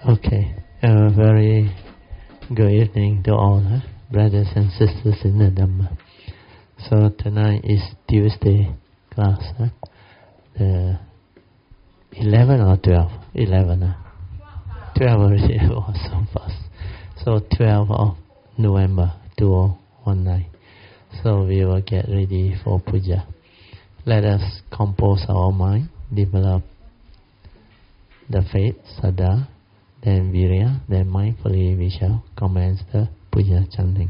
Okay, a very good evening to all, brothers and sisters in the Dhamma. So tonight is Tuesday class, the 11 or 12? 11, 12 already, was so fast. So 12 of November 2019. So we will get ready for puja. Let us compose our mind, develop the faith, Saddha, then Virya, then mindfully we shall commence the puja chanting.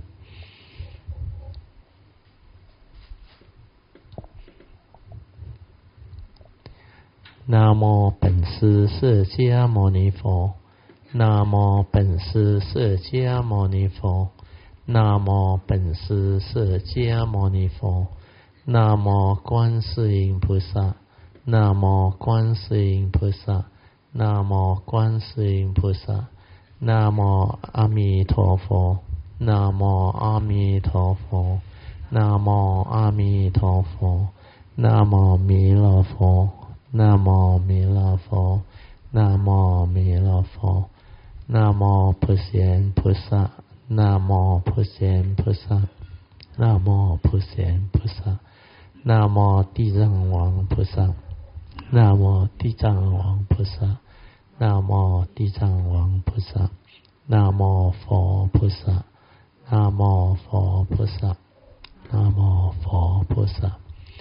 Namo 本师释迦牟尼佛 Namo 本师释迦牟尼佛 Namo 本师释迦牟尼佛 Namo 观世音菩萨 Namo 观世音菩萨 Namo 观世音菩萨 Namo 阿弥陀佛 Namo 阿弥陀佛 Namo 阿弥陀佛 Namo 弥勒佛 Namo 弥勒佛 Namo 弥勒佛 Namo 普贤菩萨 Namo 普贤菩萨 Namo 普贤菩萨 Namo 地藏王菩萨 Namo 地藏王菩萨 Namo 地藏王菩萨 Namo 佛菩萨 Namo 佛菩萨 Namo 佛菩萨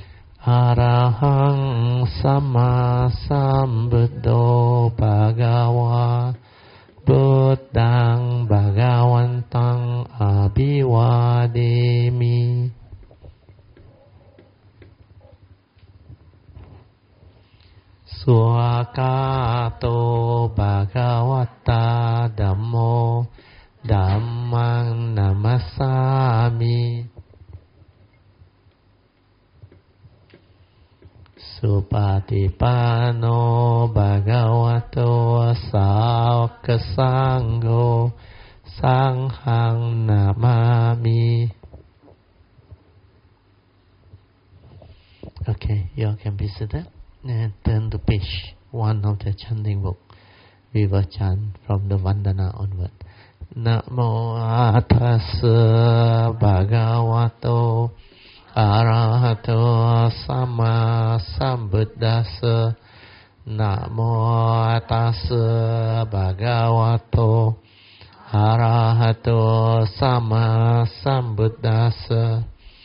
Arahang Sama Sambuddho Bhagava Buddhang Bhagavantang Abhivademi Swakato Bhagavata Dhammo Dhammang Namasami Supatipano Bhagavato Sāvaka Sangho Sanghang Namami. Okay, you all can be seated and turn to page 1 of the chanting book. We will chant from the Vandana onward. Namo Tassa Bhagavato Arahato Sama Sambuddhassa Namo Tassa Bhagavato Arahato Sama Sambuddhassa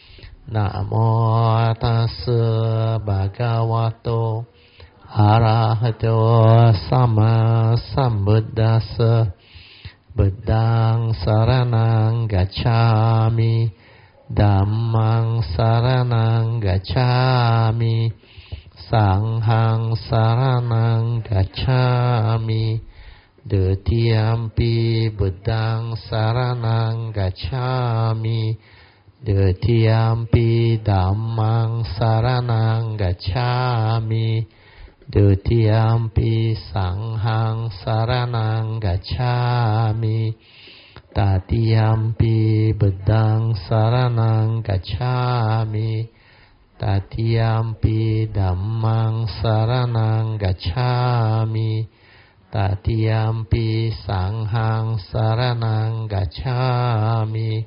Namo Tassa Bhagavato Arahato Sama Sambuddhassa Buddhang Saranang Gacchami Dhammang Saranang Gacchami Sanghang Saranang Gacchami Dutiyampi Buddhang Saranang Gacchami Dutiyampi Dhammang Saranang Gacchami Dutiyampi Sanghang Saranang Gacchami Tatiyampi Buddhang Saranang Gacchami Tatiyampi Dhammang Saranang Gacchami Tatiyampi Sanghang Saranang Gacchami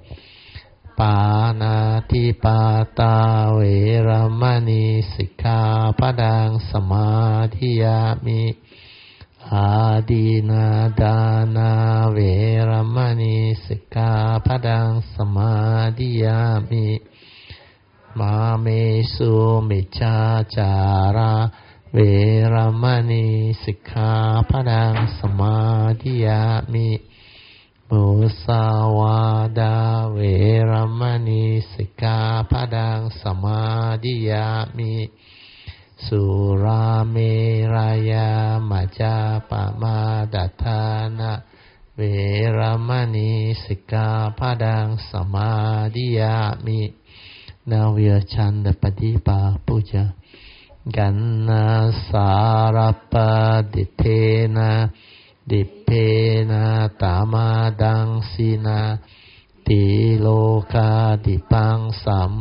Panatipata Veramani Sikkhapadang Samadhiyami Adina Dana Veramani Sikkhapadang Samadhiyami Mamesu Miccācara Veramani Sikkhapadang Samadhiyami Musawada Veramani Sikkhapadang Samadhiyami Surameraya Majapamadatthana Veramani Sikkhapadang Samadhiyami. Now we will chant the Padipa Puja. Ganna Sarapa Ditena Dipena Tamadang Sina Tiloka Dipang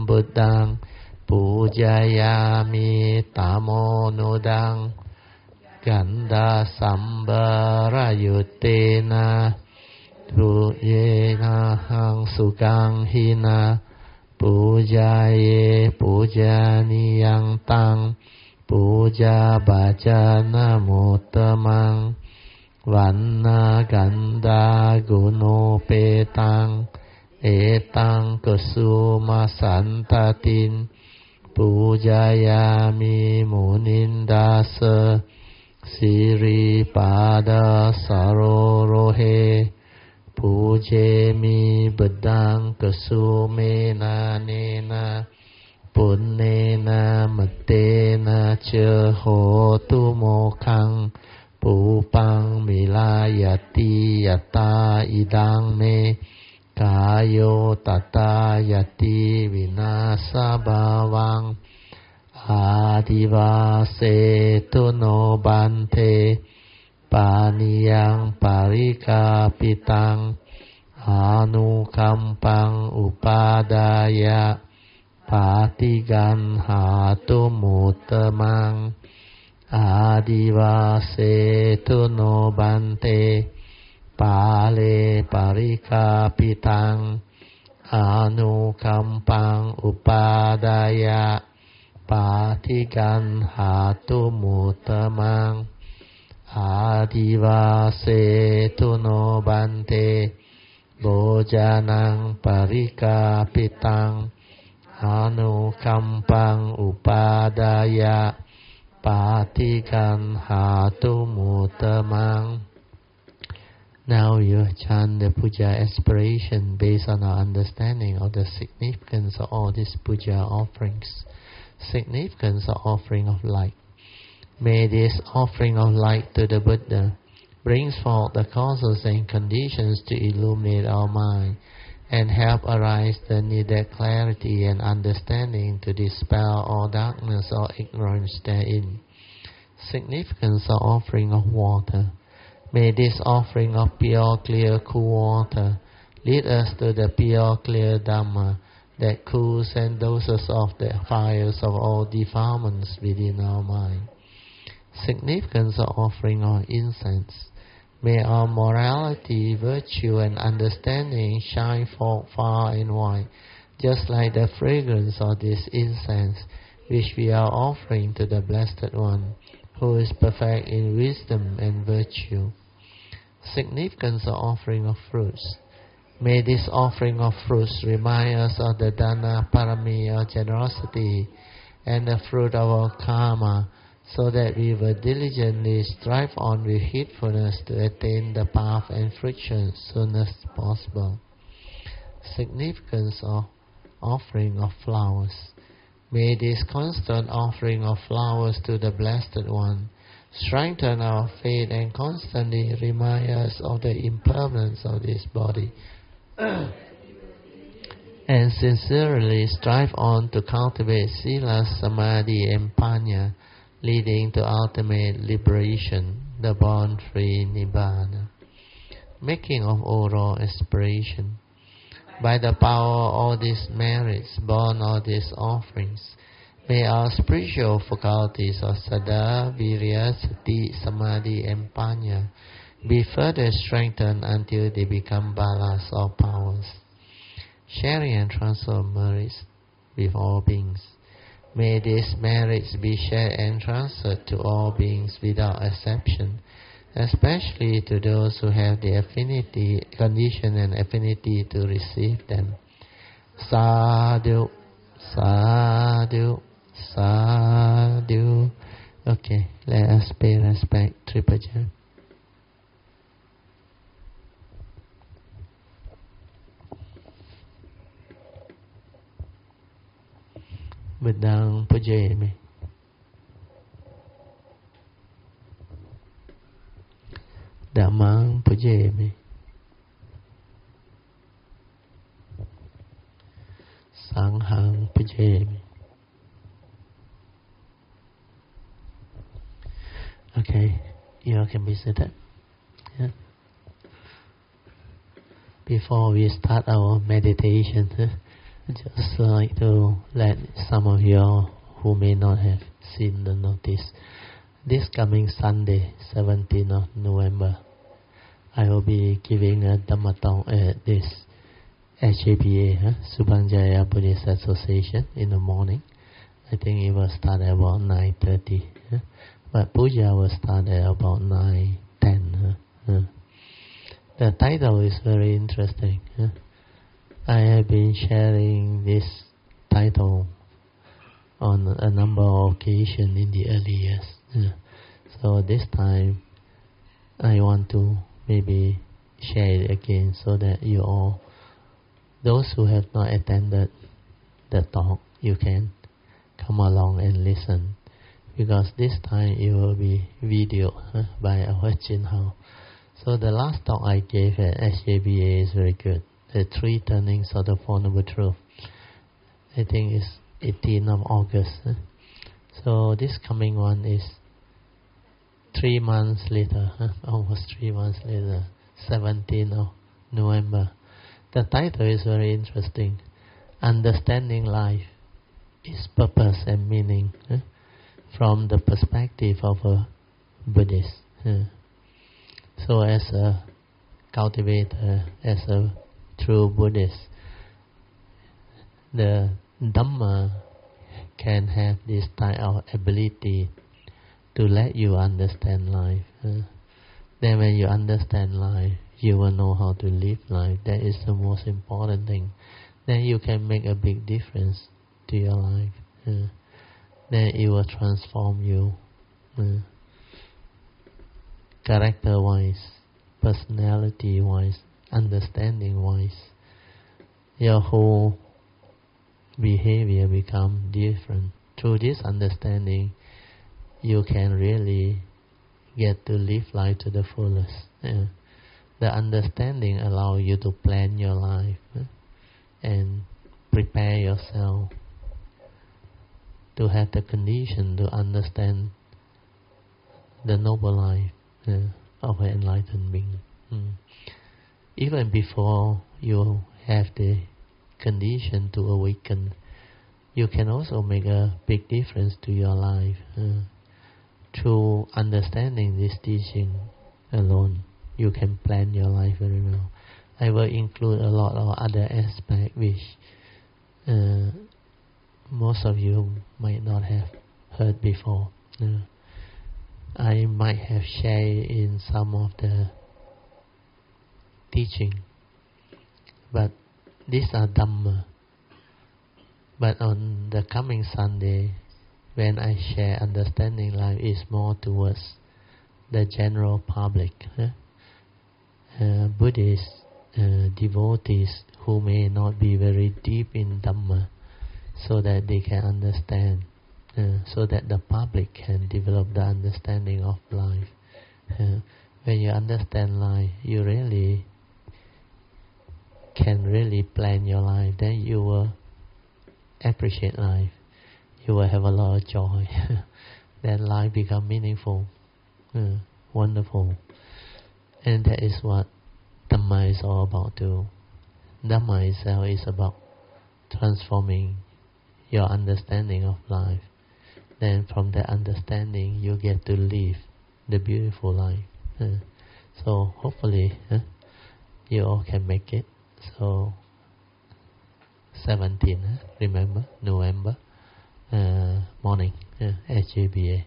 Sambuddhang Pujayami Tamonudang กันดาสัมบารยุเตนะปุเยนะหังสุกังหินาปูจาเยปูจานิยังตังปูจาบาจานะโมตตมังวันนากันดากุโนเปตังเอตังกสุมาสันตตินปูจายามิมุนินดาสสิริปาดาสโรโรเฮปูเจมิบดังกสุเมนาเนนะปุณเนนะมะเตนะเจโหตุโมคังปูปังมิลายติยตาอิดังเมกายโยตตายติวินาสบาวังอาดิวาเสตุโนบันเทปานิยังปาริกาปิตังอานุคัมปังอุปาดายะปาติกันหาตุมุตตมังอาดิวาเสตุโนบันเตปาเลปาริกาปิตังอานุคัมปังอุปาดายะปาติกันหาตุมุตตมังอาดิวาเสตุโนบันเตโบจานังปาริกาปิตังอานุคัมปังอุปาดายะปาติกันหาตุมุตตมัง Now you chant the puja aspiration based on our understanding of the significance of all these puja offerings. Significance of offering of light. May this offering of light to the Buddha brings forth the causes and conditions to illuminate our mind and help arise the needed clarity and understanding to dispel all darkness or ignorance therein. Significance of offering of water. May this offering of pure, clear, cool water lead us to the pure, clear Dhamma that cools and doses off the fires of all defilements within our mind. Significance of offering of incense. May our morality, virtue, and understanding shine forth far and wide, just like the fragrance of this incense, which we are offering to the Blessed One, who is perfect in wisdom and virtue. Significance of offering of fruits. May this offering of fruits remind us of the Dana Parami of generosity and the fruit of our karma, so that we will diligently strive on with heedfulness to attain the path and fruition as soon as possible. Significance of offering of flowers. May this constant offering of flowers to the Blessed One strengthen our faith and constantly remind us of the impermanence of this body and sincerely strive on to cultivate sila, samadhi and panya, leading to ultimate liberation, the born-free nibbana. Making of oral aspiration. By the power of all these merits, born all these offerings, may our spiritual faculties of Saddha, Virya, Sati, Samadhi and Panya be further strengthened until they become balas or powers. Sharing and transfer of merits with all beings. May these merits be shared and transferred to all beings without exception, especially to those who have the affinity, condition and affinity to receive them. Sadhu, sadhu, sadhu. Okay, let us pay respect. Triple jam. Bedang pujemi. Dhammang pujemi. Sanghang pujemi. Okay, you can be seated. Yeah. Before we start our meditation, just like to let some of you who may not have seen the notice this coming Sunday, 17th of November, I will be giving a Dhamma talk at this SJPA, Subhanjaya Buddhist Association, in the morning. I think it will start at about 9:30. But puja will start at about 9:10. The title is very interesting. I have been sharing this title on a number of occasions in the early years. So this time I want to maybe share it again so that you all, those who have not attended the talk, you can come along and listen. Because this time it will be video by our Chin Hao. So the last talk I gave at SJBA is very good. The 3 turnings of the Four Noble Truths. I think it's 18th of August. So this coming one is 3 months later, almost 3 months later, 17th of November. The title is very interesting. Understanding life, its purpose and meaning, from the perspective of a Buddhist. So as a cultivator, as a true Buddhist, the Dhamma can have this type of ability to let you understand life. Then when you understand life, you will know how to live life. That is the most important thing. Then you can make a big difference to your life. Then it will transform you character-wise, personality-wise, understanding-wise. Your whole behavior become different. Through this understanding, you can really get to live life to the fullest. The understanding allows you to plan your life and prepare yourself to have the condition to understand the noble life of an enlightened being. Even before you have the condition to awaken, you can also make a big difference to your life through understanding this teaching alone. You can plan your life very well. I will include a lot of other aspects which most of you might not have heard before. I might have shared in some of the teaching, but these are Dhamma. But on the coming Sunday, when I share understanding life, is more towards the general public. Buddhist devotees who may not be very deep in Dhamma, so that they can understand, so that the public can develop the understanding of life. When you understand life, you really can really plan your life. Then you will appreciate life. You will have a lot of joy. Then life become meaningful, wonderful. And that is what Dhamma is all about too. Dhamma itself is about transforming your understanding of life. Then from that understanding, you get to live the beautiful life. So hopefully, you all can make it. So 17, remember, November, morning, SJBA.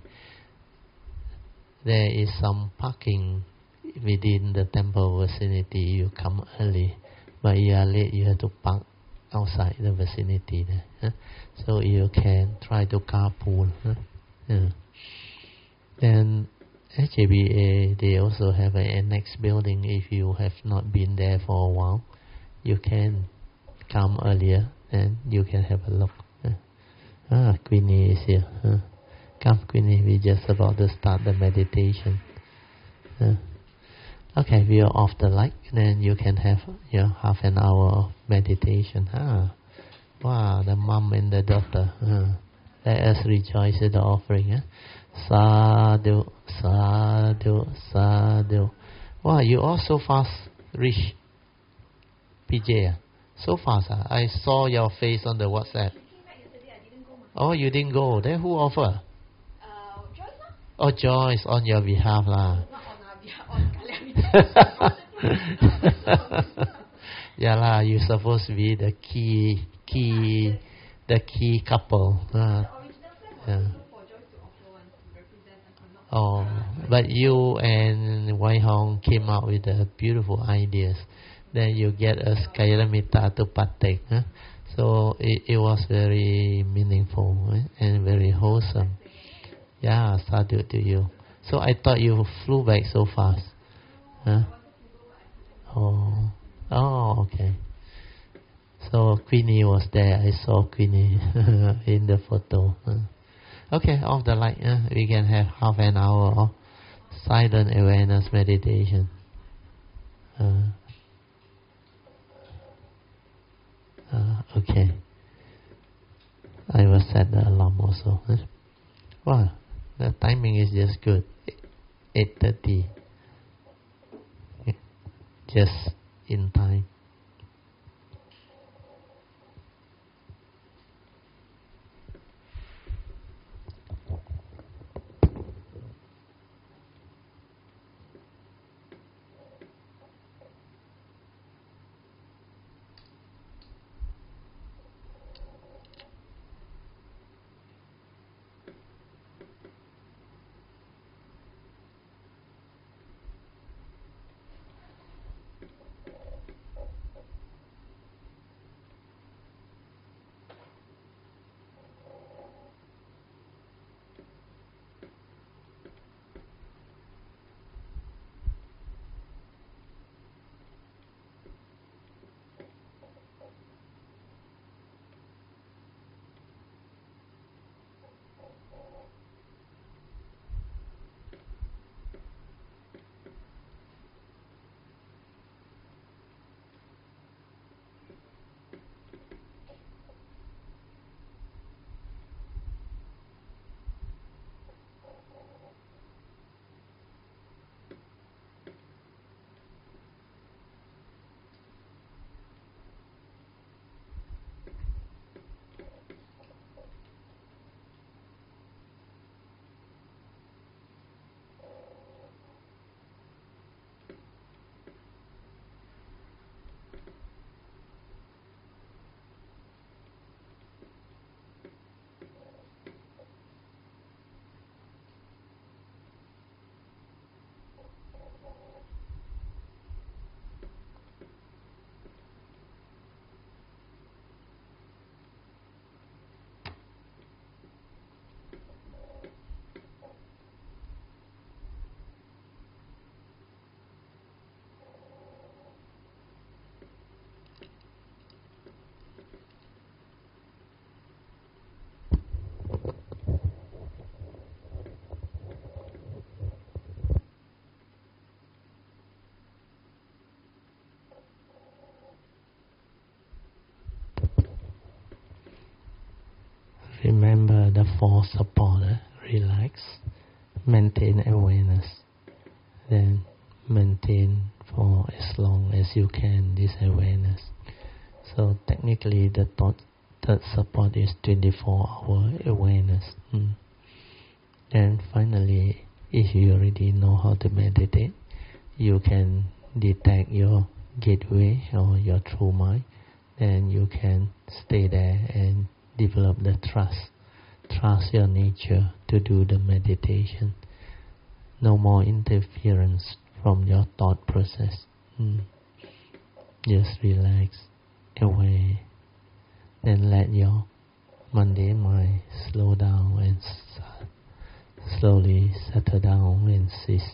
There is some parking within the temple vicinity. You come early, but you are late, you have to park outside the vicinity there. So you can try to carpool. Then SJBA, they also have an annex building. If you have not been there for a while, you can come earlier and you can have a look. Queenie is here. Come, Queenie, we're just about to start the meditation. Okay, we are off the light, then you can have half an hour of meditation. Wow, the mom and the daughter. Let us rejoice in the offering. Sadhu, sadhu, sadhu. Wow, you all so fast reach PJ. So fast. I saw your face on the WhatsApp. Oh, you didn't go. Then who offer? Oh, joy is on your behalf lah. Not on our behalf, on Kalian. Yeah lah, you're supposed to be the key couple. The original plan was Yeah. also for Joyce to offer one to represent, if I'm not Oh, wrong. but you and Wai Hong came up with the beautiful ideas. Then you get us Kayalamita to partake. Huh? So it was very meaningful and very wholesome. Yeah, sadhu to you. So I thought you flew back so fast. Huh? Oh, okay. So Queenie was there. I saw Queenie in the photo. Okay, off the light. We can have half an hour of silent awareness meditation. Okay. I will set the alarm also. Wow, the timing is just good. 8:30. Just in time. Remember the four support. Relax. Maintain awareness. Then maintain for as long as you can this awareness. So technically the third support is 24-hour awareness. Then finally, if you already know how to meditate, you can detect your gateway or your true mind. Then you can stay there and develop the trust. Trust your nature to do the meditation. No more interference from your thought process. Just relax away. Then let your mundane mind slow down and slowly settle down and cease.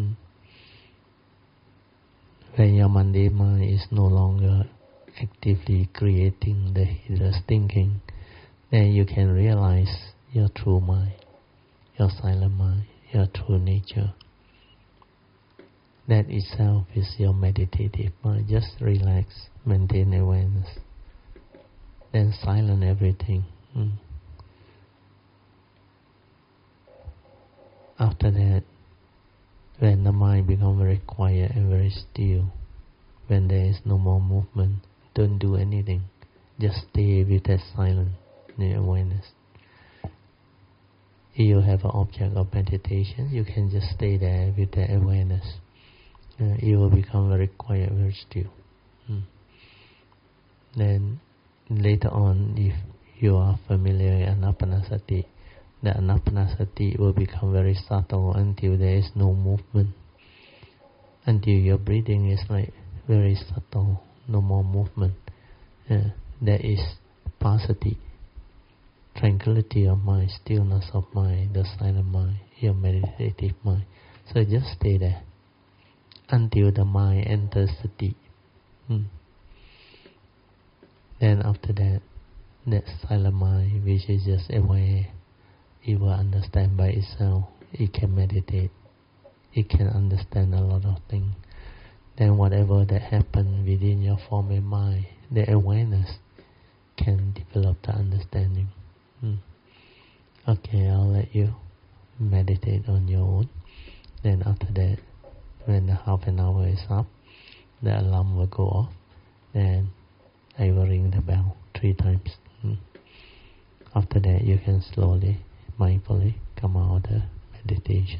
When your mundane mind is no longer actively creating the heedless thinking, then you can realize your true mind, your silent mind, your true nature. That itself is your meditative mind. Just relax, maintain awareness, then silence everything. After that, when the mind becomes very quiet and very still, when there is no more movement, don't do anything. Just stay with that silence, the awareness. you have an object of meditation, you can just stay there with the awareness. You will become very quiet, very still. Then later on, if you are familiar with Anapanasati, the Anapanasati will become very subtle until there is no movement. Until your breathing is like very subtle, no more movement. There is passaddhi, tranquility of mind, stillness of mind, the silent mind, your meditative mind. So just stay there until the mind enters the deep. Then after that, that silent mind, which is just aware, it will understand by itself. It can meditate. It can understand a lot of things. Then whatever that happens within your form and mind, the awareness can develop the understanding. Okay, I'll let you meditate on your own. Then after that, when the half an hour is up, the alarm will go off. Then I will ring the bell 3 times. After that, you can slowly, mindfully come out of the meditation.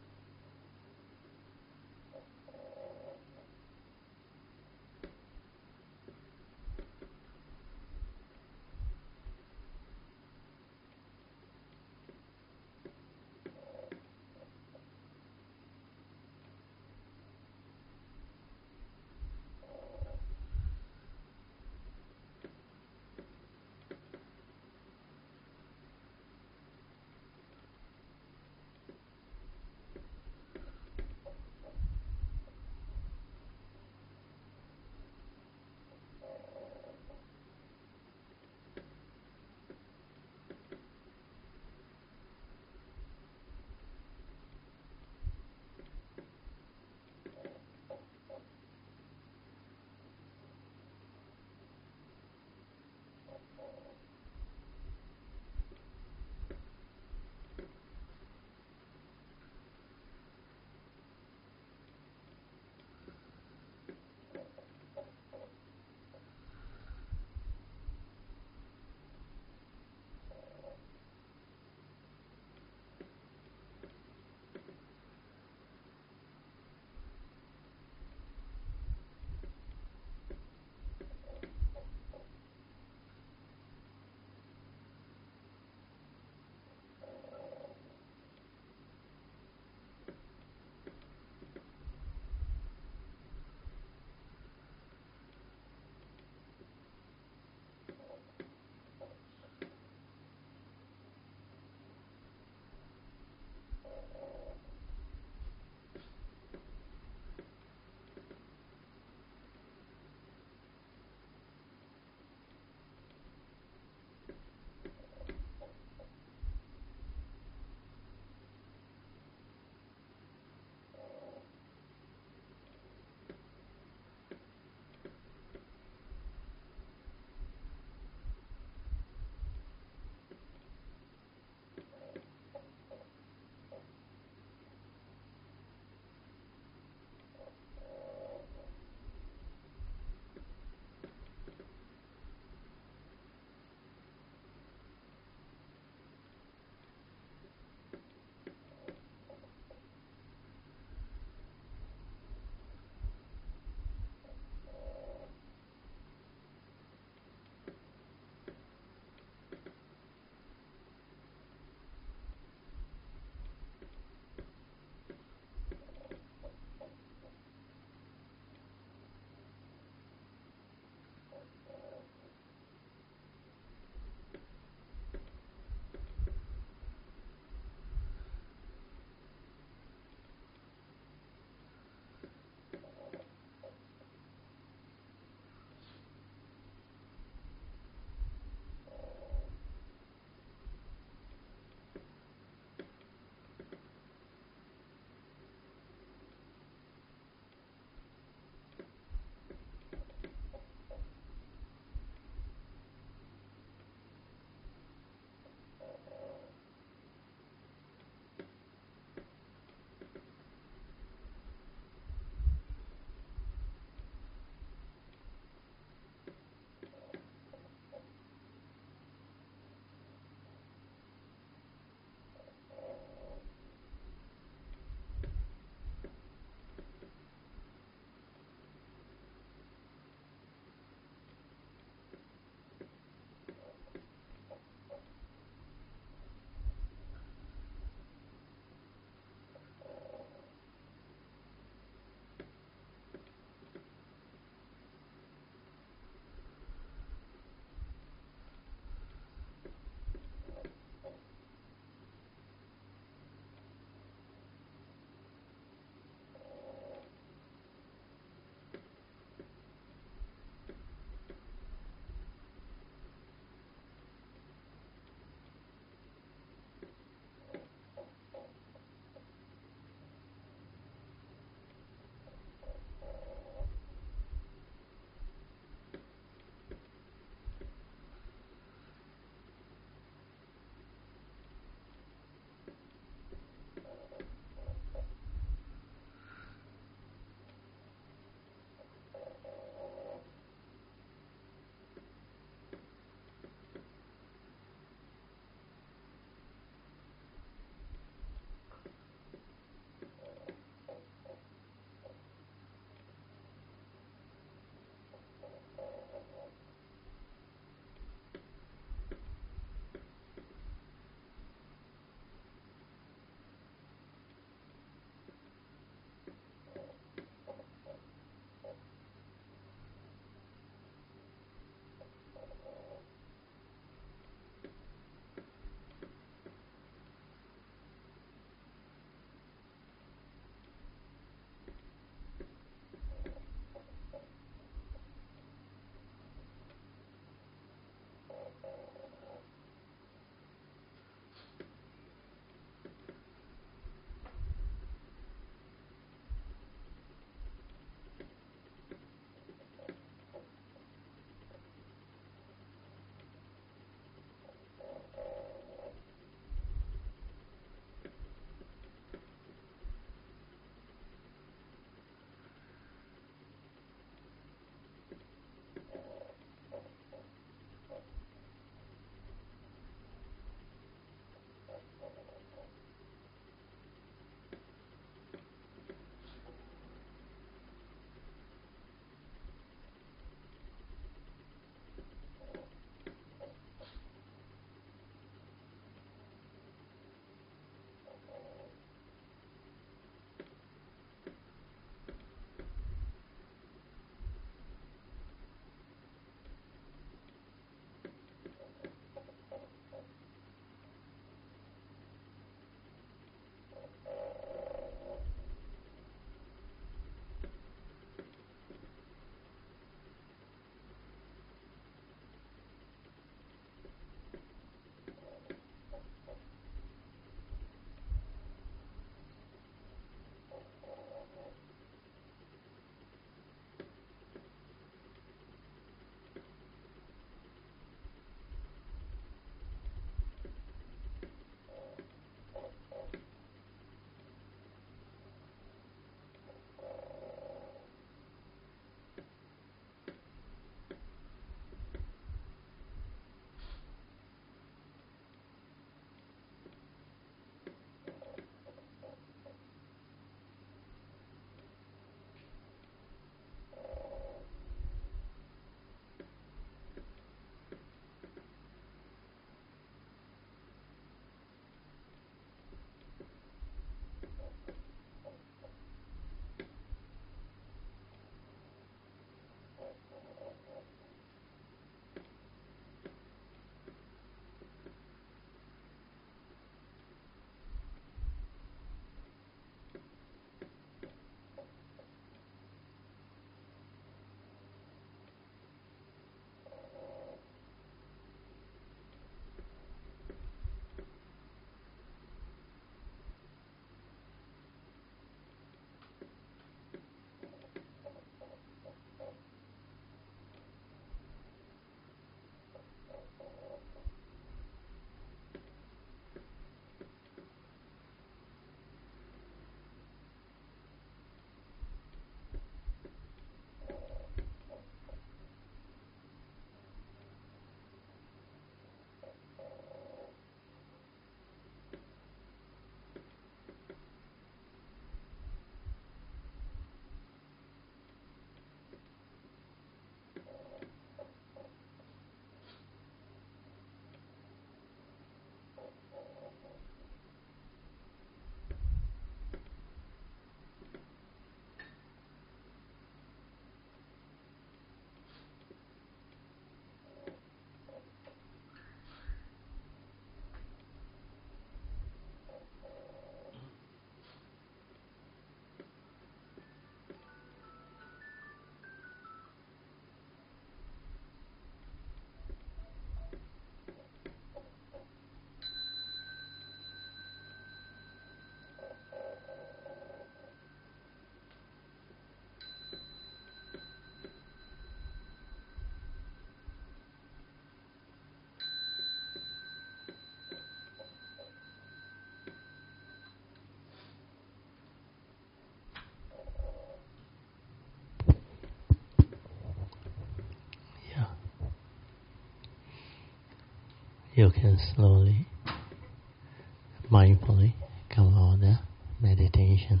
you can slowly, mindfully come out of the meditation.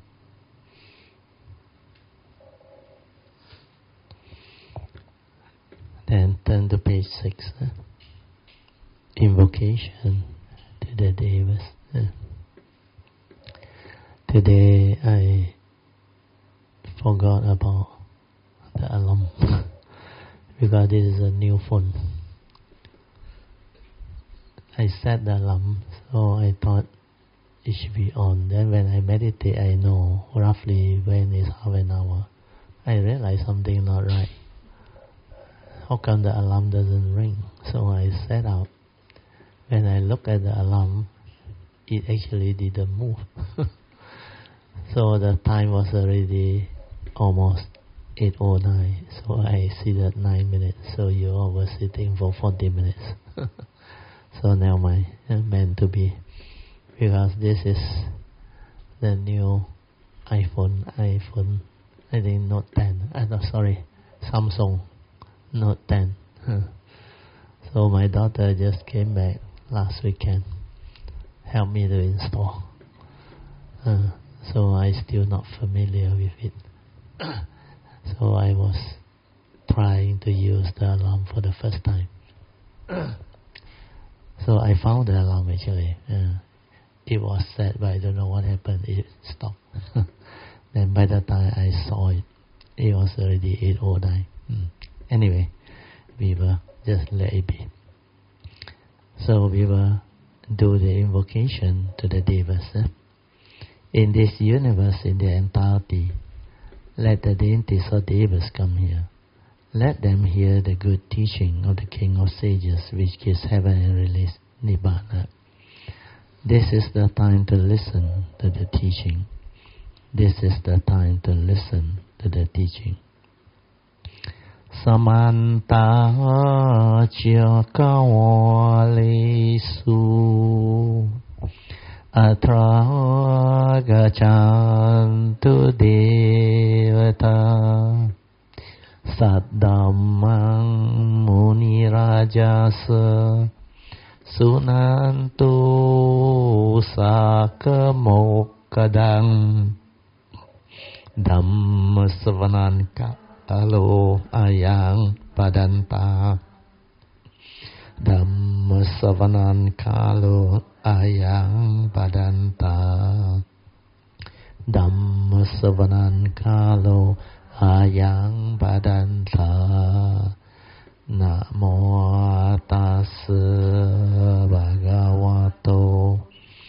Then turn to page 6. Invocation to the Devas. Today I forgot about the alarm because this is a new phone. I set the alarm, so I thought it should be on. Then when I meditate, I know roughly when is half an hour. I realize something not right. How come the alarm doesn't ring? So I set out. When I look at the alarm, it actually didn't move. So the time was already almost 8:09. So I seated 9 minutes. So you all were sitting for 40 minutes. So now my meant to be, because this is the new iPhone, I think Note 10. Sorry, Samsung Note 10. So my daughter just came back last weekend, helped me to install. So I still not familiar with it. So I was trying to use the alarm for the first time. So I found the alarm actually. It was set, but I don't know what happened. It stopped. Then by the time I saw it, it was already 8:09. Anyway, we will just let it be. So we will do the invocation to the Devas. In this universe, in the entirety, let the deities or Devas come here. Let them hear the good teaching of the King of Sages, which gives heaven and release Nibbana. This is the time to listen to the teaching. This is the time to listen to the teaching. Samanta Chakawalisu Atra Gachantu Devata Saddhammang Muni Rajasa Sunantu Sakamokadang Dhamma Savananka Alo ayang padanta Dhamma savanan kalo ayang padanta Dhamma savanan kalo ayang padanta Namo tassa bhagavato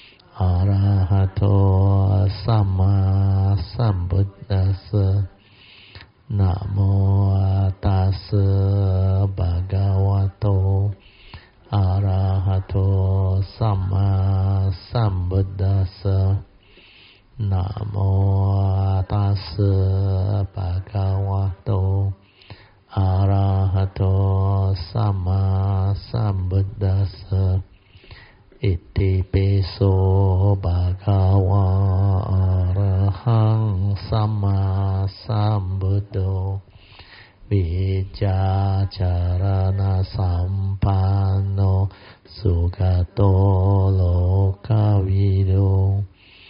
arahato sama sambuddhassa Namo tassa bhagavato arahato sama sambuddhassa Namo tassa bhagavato arahato sama sambuddhassa Iti peso bhagava arahang sama sambuddho Vijacarana sampano sugato lokavido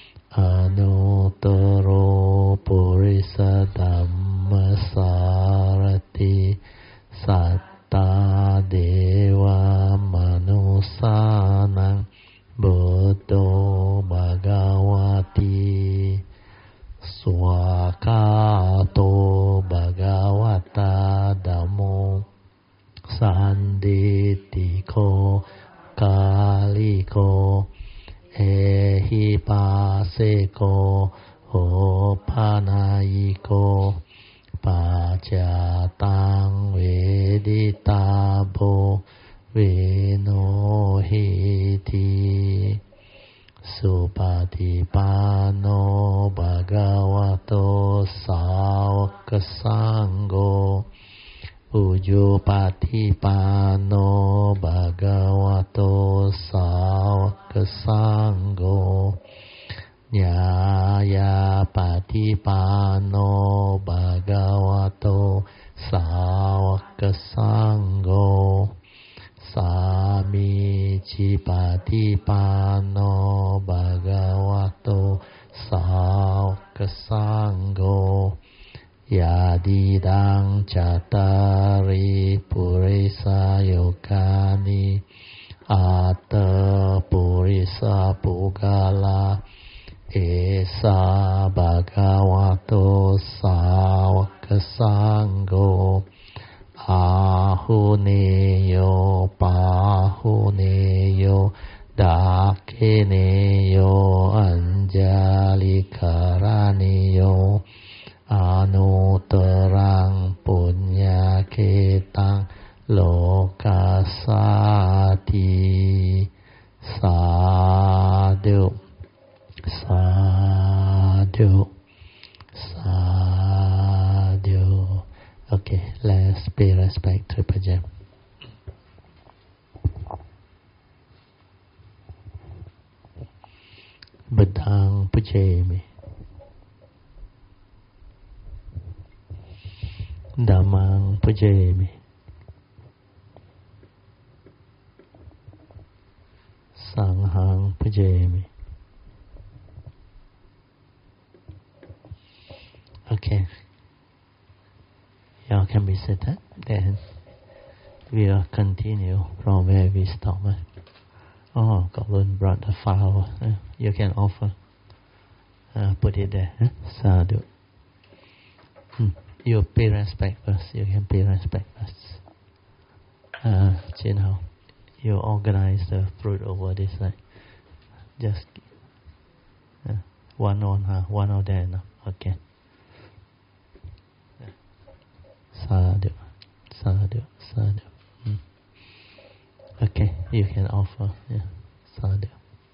Anuttaro purisa dhamma sarati Satta deva manusanang Buddho bhagavati Swakato bhagavata dhammo Sanditiko kaliko Ehipaseko Hopanayiko Pacatang veditabo venohiti Supatipano bhagavato sāvaka sangho Ujupatipano bhagavato sāvaka sangho Nyaya patipano bhagavato sāvaka sangho Sami จิปฏิปันโนภะคะวะโตสาวกสังโฆยาดีดังจัตตาริปุริสายุคานิอัตตปุริสาปุกาลาเอสาภะคะวะโตสาวกสังโฆอาหุเนโยปาหุเนโยดาเคเนโยอัญจาลิกรานิโยอนุตรังปุญญาเขตังโลกัสสาติสาธุสาธุสาธุ Okay, let's pay respect to Pajam. Buddhang Pujami Dhammang Pujami Sanghang Pujami. Okay. Y'all can be seated. Then we'll continue from where we stop. Oh, Goblin brought the flower. You can offer. Put it there. Sadhu. You pay respect first. You can pay respect first. Chin Hao, you organize the fruit over this side. Just one on her, one on there now. Okay. Sadhu, sadhu, sadhu. Okay, you can offer. Yeah, sadhu.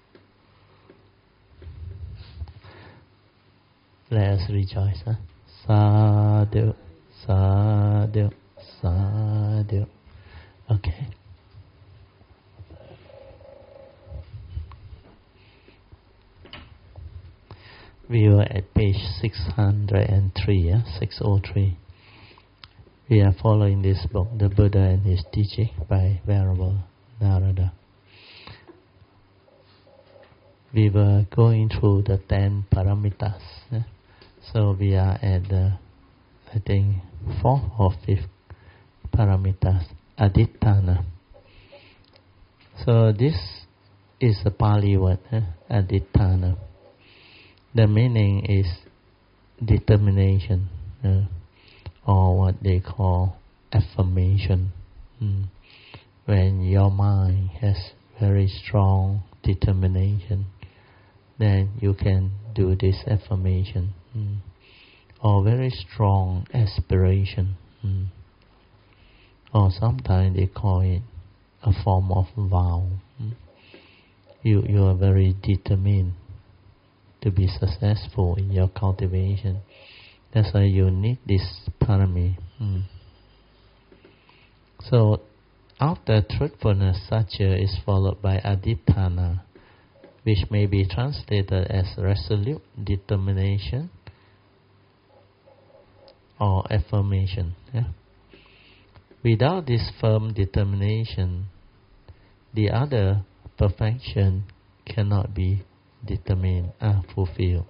Let us rejoice. Sadhu, sadhu, sadhu. Okay. We were at page 603, 603. We are following this book, The Buddha and His Teaching by Venerable Narada. We were going through the 10 paramitas. So we are at the, I think, 4th or 5th paramitas, Aditthana. So this is a Pali word, Aditthana. The meaning is determination, or what they call affirmation. When your mind has very strong determination, then you can do this affirmation. Or very strong aspiration. Or sometimes they call it a form of vow. You are very determined to be successful in your cultivation. That's why you need this parami. So after truthfulness, satya is followed by aditthana, which may be translated as resolute determination or affirmation. Without this firm determination, the other perfection cannot be determined and fulfilled.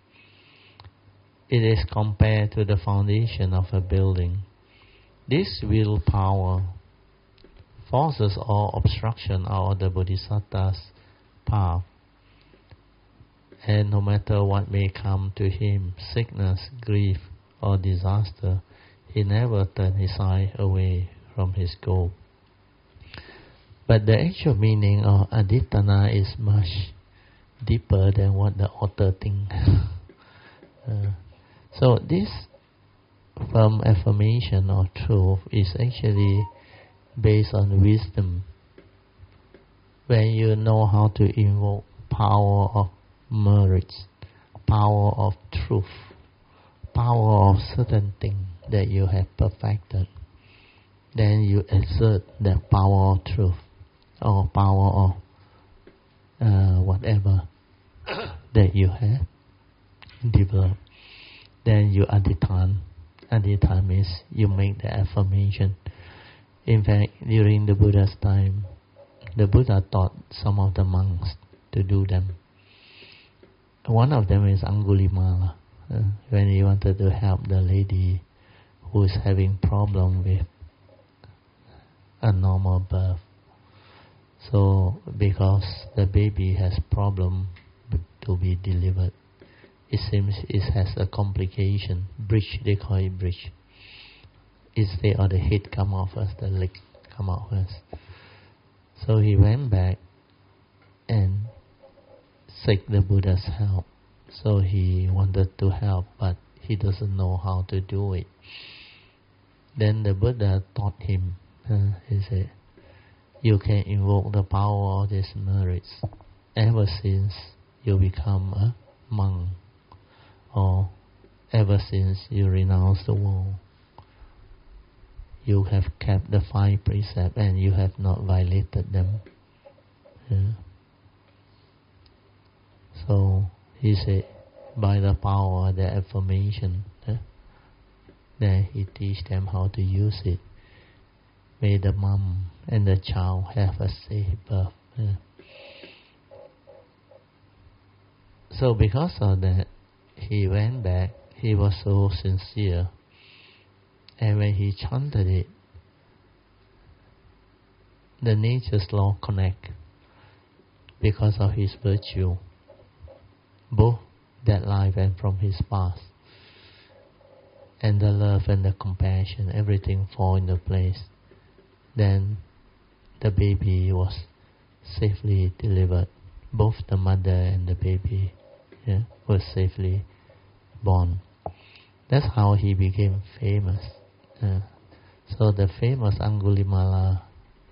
It is compared to the foundation of a building. This willpower forces all obstruction out of the bodhisattva's path. And no matter what may come to him, sickness, grief, or disaster, he never turns his eye away from his goal. But the actual meaning of aditthana is much deeper than what the author thinks. So this firm affirmation or truth is actually based on wisdom. When you know how to invoke power of merits, power of truth, power of certain thing that you have perfected, then you exert the power of truth or power of whatever that you have developed. Then you aditthana. Aditthana means you make the affirmation. In fact, during the Buddha's time, the Buddha taught some of the monks to do them. One of them is Angulimala. When he wanted to help the lady who is having problem with a normal birth. So because the baby has problem to be delivered, it seems it has a complication, breech, they call it breech. Instead of the head come out first, the leg come out first. So he went back and seek the Buddha's help. So he wanted to help, but he doesn't know how to do it. Then the Buddha taught him, he said, you can invoke the power of these merits ever since you become a monk, or ever since you renounce the world. You have kept the 5 precepts and you have not violated them. So he said, by the power of the affirmation, then he teach them how to use it. May the mom and the child have a safe birth. So because of that, he went back. He was so sincere. And when he chanted it, the nature's law connect because of his virtue, both that life and from his past. And the love and the compassion, everything fall into place. Then the baby was safely delivered. Both the mother and the baby were safely born. That's how he became famous. So the famous Angulimala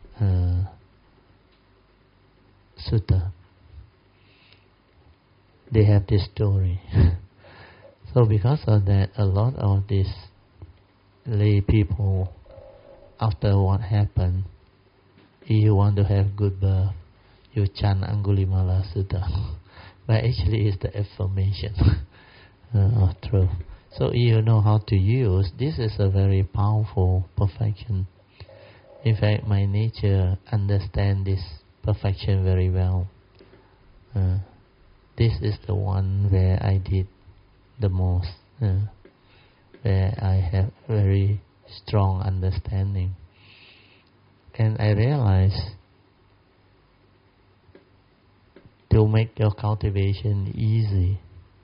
Sutta, they have this story. So because of that, a lot of these lay people, after what happened, if you want to have good birth, you chant Angulimala Sutta. But actually it's the affirmation of truth. So if you know how to use, this is a very powerful perfection. In fact, my nature understands this perfection very well. This is the one where I did the most, where I have very strong understanding. And I realize to make your cultivation easy,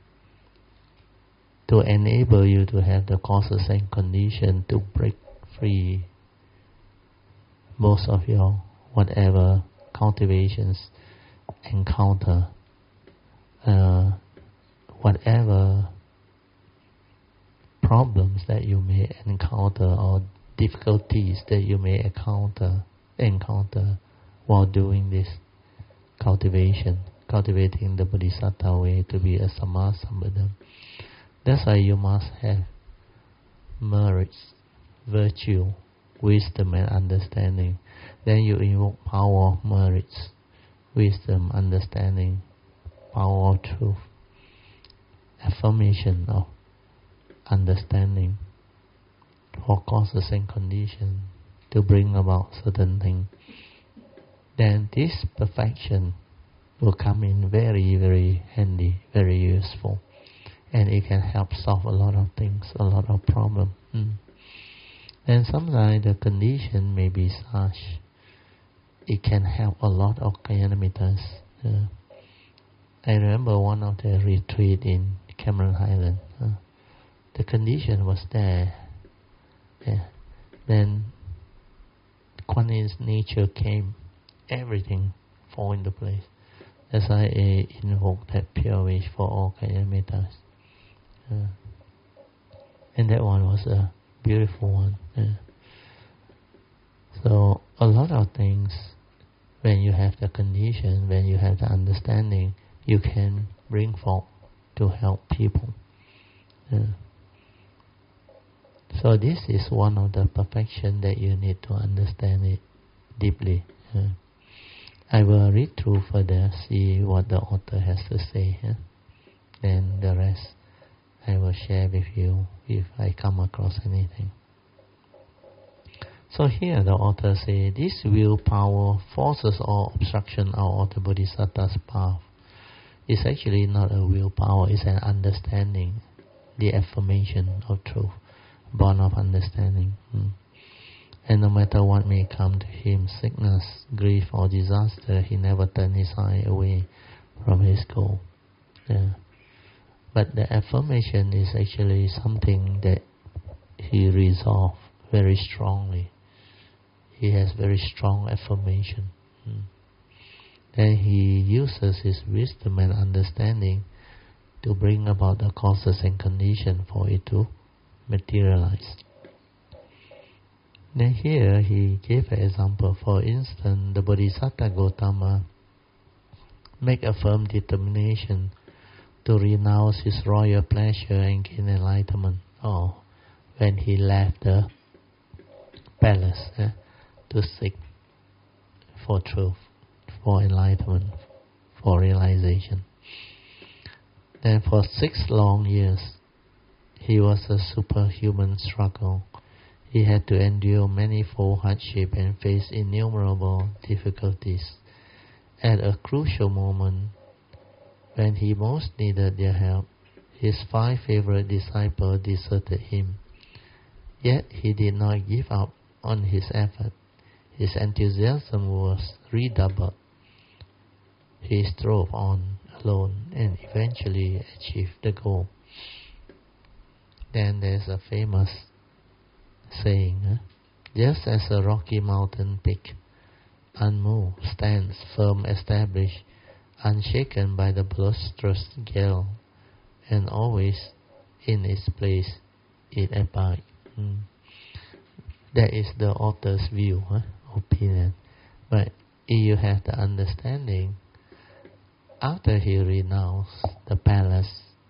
to enable you to have the causes and condition to break free most of your whatever cultivations encounter, whatever problems that you may encounter or difficulties that you may encounter while doing this cultivation, cultivating the Bodhisattva way to be a Sammasambuddha. That's why you must have merits, virtue, wisdom and understanding. Then you invoke power of merits, wisdom, understanding, power of truth, affirmation of understanding for causes and conditions to bring about certain things. Then this perfection will come in very, very handy, very useful. And it can help solve a lot of things, a lot of problems. And sometimes the condition may be such, it can help a lot of Kalyanamitas. I remember one of the retreat in Cameron Highland. The condition was there. Then Kuan Yin's nature came, everything fall into place. That's why I invoke that pure wish for all Kalyanamitas. And that one was a beautiful one. So a lot of things, when you have the condition, when you have the understanding, you can bring forth to help people. So this is one of the perfection that you need to understand it deeply. I will read through further, see what the author has to say. Then the rest I will share with you if I come across anything. So here the author say this willpower forces or obstruction out of the Bodhisattva's path. It's actually not a willpower, it's an understanding, the affirmation of truth, born of understanding. And no matter what may come to him, sickness, grief or disaster, he never turned his eye away from his goal. But the affirmation is actually something that he resolved very strongly. He has very strong affirmation. Then he uses his wisdom and understanding to bring about the causes and conditions for it to materialize. Then here he gave an example. For instance, the Bodhisattva Gautama make a firm determination to renounce his royal pleasure and gain enlightenment. When he left the palace to seek for truth, for enlightenment, for realization. Then for 6 long years, he was a superhuman struggle. He had to endure manifold hardship and face innumerable difficulties. At a crucial moment, when he most needed their help, his 5 favorite disciples deserted him. Yet he did not give up on his effort. His enthusiasm was redoubled. He strove on alone and eventually achieved the goal. Then there's a famous saying, just as a rocky mountain peak, unmoved, stands firm, established, unshaken by the boisterous gale, and always in its place it abides. That is the author's view, opinion. But if you have the understanding, after he renounced the palace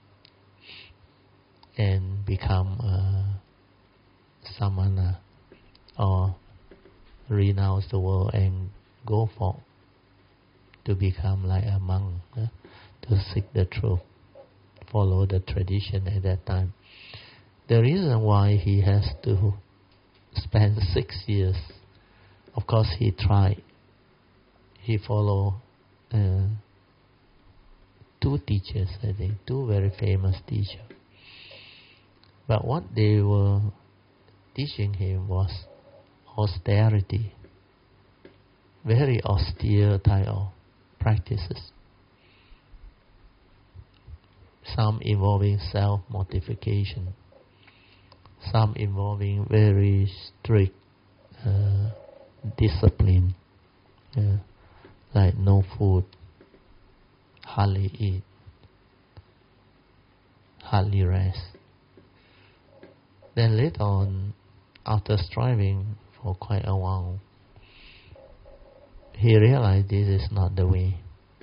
and become a samana, or renounce the world and go for to become like a monk, to seek the truth, follow the tradition at that time. The reason why he has to spend 6 years, of course he tried. He followed 2 teachers, I think, 2 very famous teachers. But what they were teaching him was austerity, very austere type of practices. Some involving self-mortification, some involving very strict discipline, like no food, hardly eat, hardly rest. Then later on, after striving for quite a while, he realized this is not the way.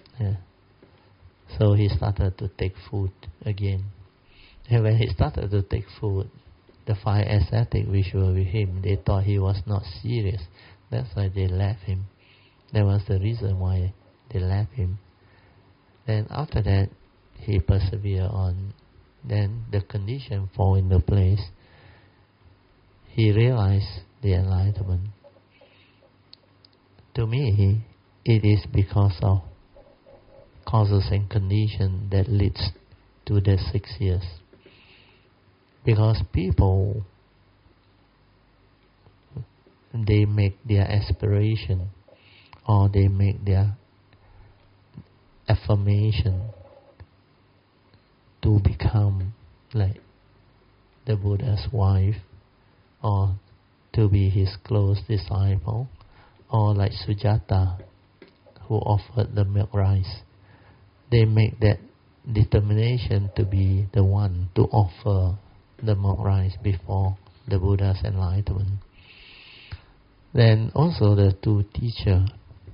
So he started to take food again. And when he started to take food, the 5 ascetics which were with him, they thought he was not serious. That's why they left him. That was the reason why they left him. Then after that, he persevered on. Then the condition fall into place. He realized the enlightenment. To me, it is because of causes and conditions that leads to the 6 years. Because people, they make their aspiration or they make their affirmation to become like the Buddha's wife, or to be his close disciple, or like Sujata, who offered the milk rice. They make that determination to be the one to offer the milk rice before the Buddha's enlightenment. Then also the 2 teachers,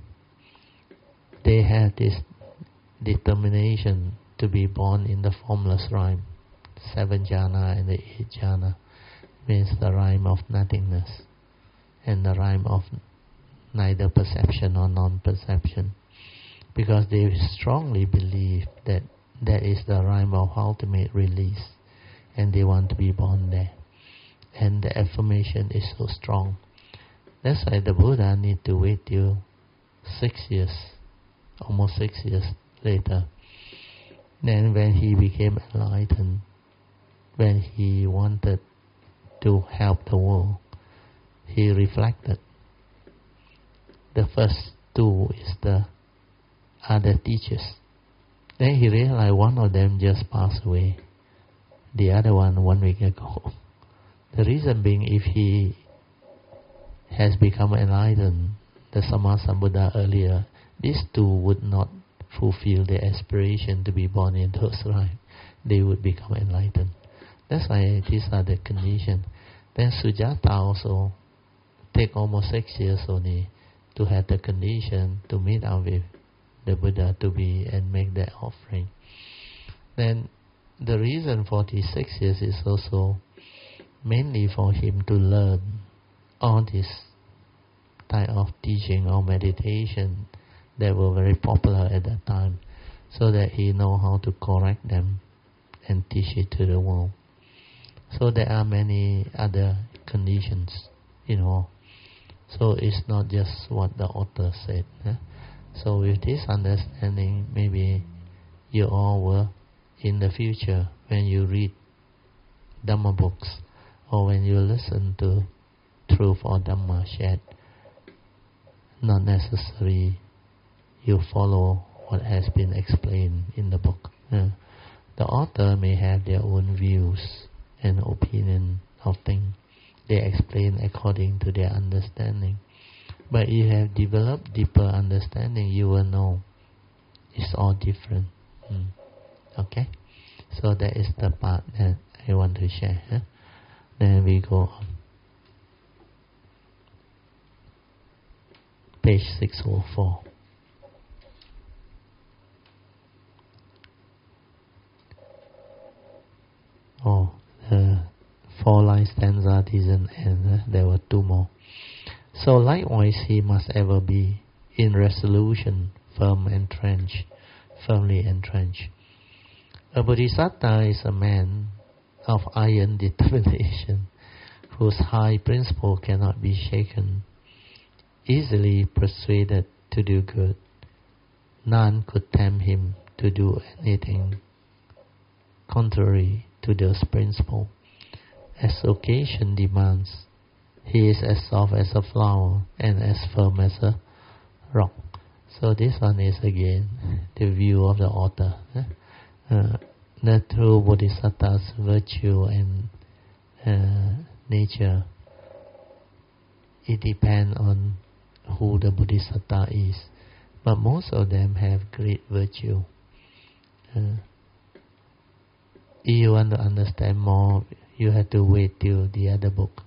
they had this determination to be born in the formless rhyme, 7 jhana and the 8 jhana, means the rhyme of nothingness and the rhyme of neither perception or non-perception, because they strongly believe that that is the rhyme of ultimate release, and they want to be born there. And the affirmation is so strong. That's why the Buddha need to wait till 6 years, almost 6 years later. Then when he became enlightened, when he wanted to help the world, he reflected. The first two is the other teachers. Then he realized one of them just passed away. The other one week ago. The reason being, if he has become enlightened, the Sammasambuddha earlier, these two would not fulfill their aspiration to be born in those life. They would become enlightened. That's why these are the conditions. Then Sujata also take almost 6 years only to have the condition to meet up with the Buddha to be and make that offering. Then the reason for these 6 years is also mainly for him to learn all this type of teaching or meditation that were very popular at that time, so that he know how to correct them and teach it to the world. So there are many other conditions, So it's not just what the author said. So with this understanding, maybe you all will, in the future, when you read Dhamma books or when you listen to Truth or Dhamma shared, not necessary you follow what has been explained in the book. The author may have their own views and opinion of things. They explain according to their understanding. But you have developed deeper understanding, you will know it's all different. Okay? So that is the part that I want to share. Then we go on. Page 604. The 4-line stanza didn't end. There were 2 more. So likewise he must ever be in resolution, firmly entrenched. A bodhisattva is a man of iron determination, whose high principle cannot be shaken, easily persuaded to do good. None could tempt him to do anything contrary to those principles. As occasion demands, he is as soft as a flower and as firm as a rock. So this one is again the view of the author. The true bodhisattva's virtue and nature, it depends on who the bodhisattva is. But most of them have great virtue. If you want to understand more, you have to wait till the other book,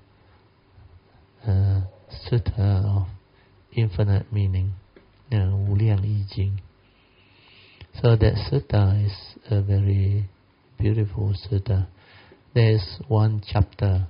Sutta of Infinite Meaning, Wu Liang Yi Jing. So that sutta is a very beautiful sutta. There is one chapter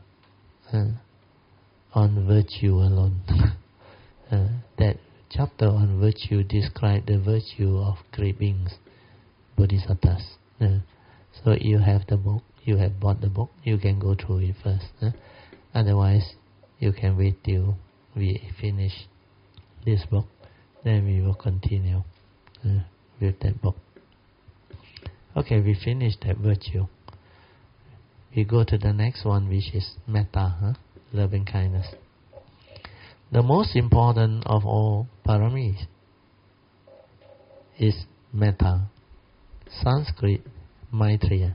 on virtue alone. That chapter on virtue describes the virtue of great beings, bodhisattvas. So you have the book, you have bought the book, you can go through it first. Otherwise, you can wait till we finish this book, then we will continue with that book. Okay, we finished that virtue. We go to the next one, which is metta, loving kindness. The most important of all paramis is metta. Sanskrit, Maitri.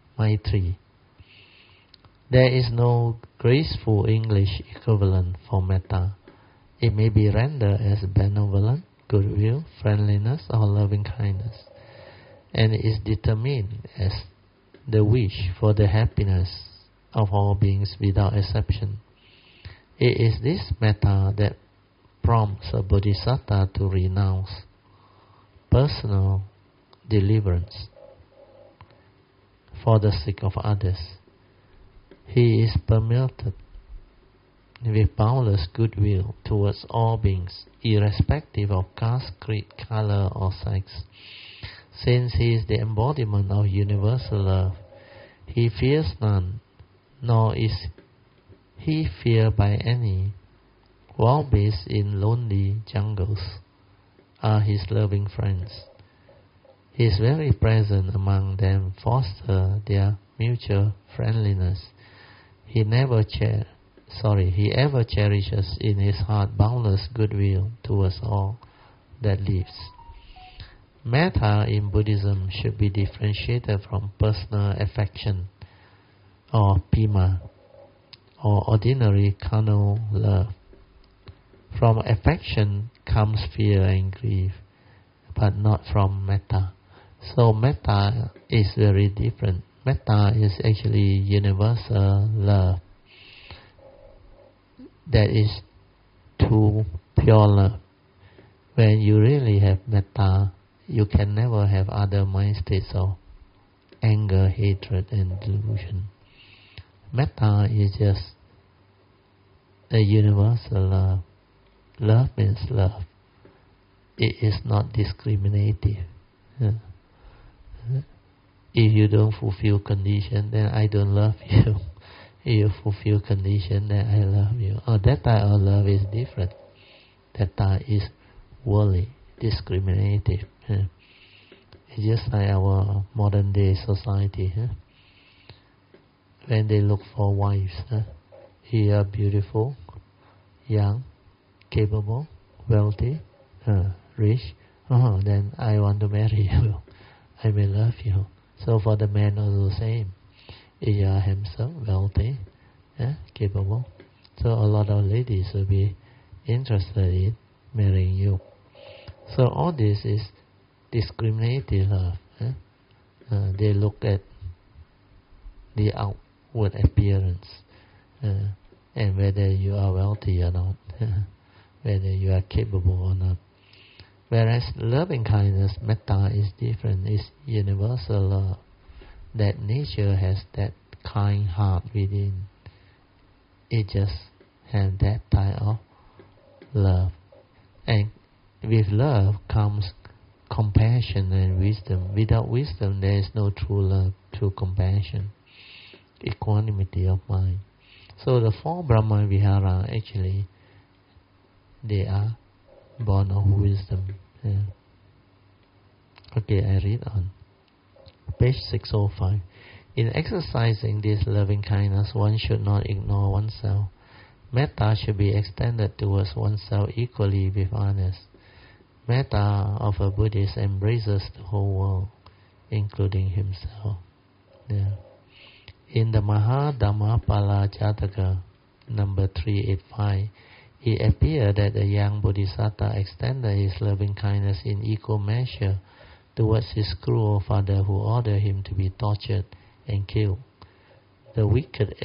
There is no graceful English equivalent for metta. It may be rendered as benevolent, goodwill, friendliness, or loving kindness, and is determined as the wish for the happiness of all beings without exception. It is this metta that prompts a bodhisattva to renounce personal deliverance for the sake of others. He is permitted with boundless goodwill towards all beings, irrespective of caste, creed, color, or sex. Since he is the embodiment of universal love, he fears none, nor is he feared by any Wild beasts in lonely jungles are his loving friends. He is very present among them, foster their mutual friendliness. He ever cherishes in his heart boundless goodwill towards all that lives. Metta in Buddhism should be differentiated from personal affection or pima or ordinary carnal love. From affection comes fear and grief, but not from metta. So metta is very different. Metta is actually universal love. That is true pure love. When you really have metta, you can never have other mind states of anger, hatred and delusion. Metta is just a universal love. Love means love. It is not discriminative. If you don't fulfill condition, then I don't love you. If you fulfill condition, then I love you. That type of love is different. That type is worldly, discriminative. It's just like our modern day society. When they look for wives, you are beautiful, young, capable, wealthy, rich. Then I want to marry you. I will love you. So for the man also the same. If you are handsome, wealthy, capable, so a lot of ladies will be interested in marrying you. So all this is discriminative love. They look at the outward appearance and whether you are wealthy or not, whether you are capable or not. Whereas loving kindness, metta, is different. It's universal love. That nature has that kind heart within. It just has that type of love. And with love comes compassion and wisdom. Without wisdom, there is no true love, true compassion, equanimity of mind. So the four Brahma Vihara, actually, they are born of wisdom. Okay, I read on. Page 605. In exercising this loving kindness, one should not ignore oneself. Metta should be extended towards oneself equally with others. Metta of a Buddhist embraces the whole world, including himself. In the Mahadhammapala Jataka, number 385, it appeared that the young Bodhisattva extended his loving kindness in equal measure towards his cruel father, who ordered him to be tortured and killed. The wicked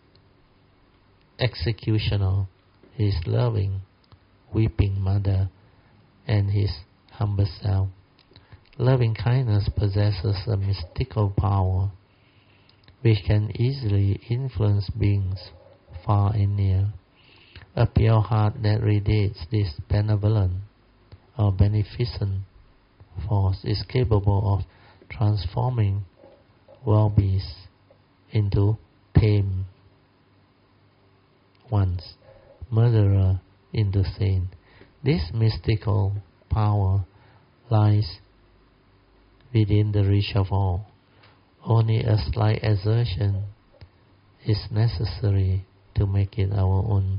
executioner, his loving, weeping mother, and his humble self. Loving kindness possesses a mystical power which can easily influence beings far and near. A pure heart that radiates this benevolent or beneficent force is capable of transforming wild beasts into tame ones, murderer into saint. This mystical power lies within the reach of all. Only a slight exertion is necessary to make it our own.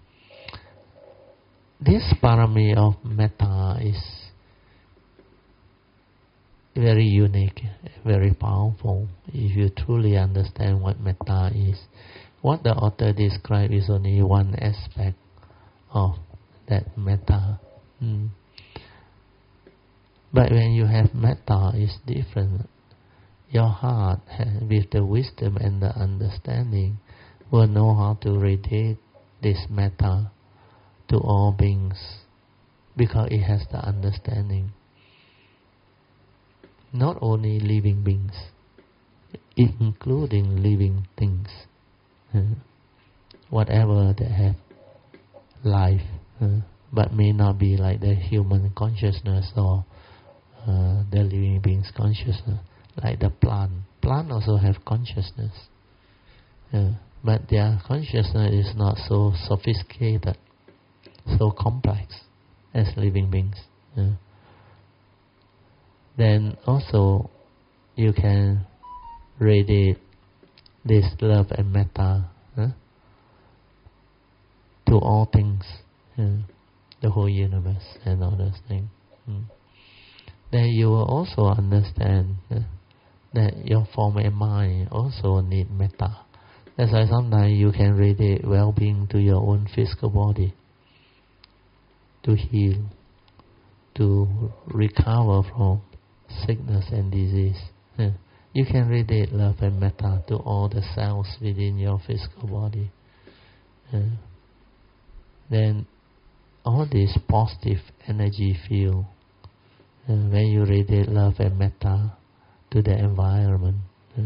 This parami of metta is very unique, very powerful. If you truly understand what metta is, what the author described is only one aspect of that metta. But when you have metta, it's different. Your heart, with the wisdom and the understanding, will know how to radiate this metta to all beings, because it has the understanding. Not only living beings, including living things, whatever that have life, but may not be like the human consciousness or the living beings' consciousness, like the plant. Plant also have consciousness, but their consciousness is not so sophisticated. so complex as living beings. Then also you can radiate this love and metta to all things, the whole universe and all those things. Then you will also understand that your form and mind also need metta. That's why sometimes you can radiate well-being to your own physical body, to heal, to recover from sickness and disease. You can radiate love and metta to all the cells within your physical body. Then all this positive energy field, when you radiate love and metta to the environment.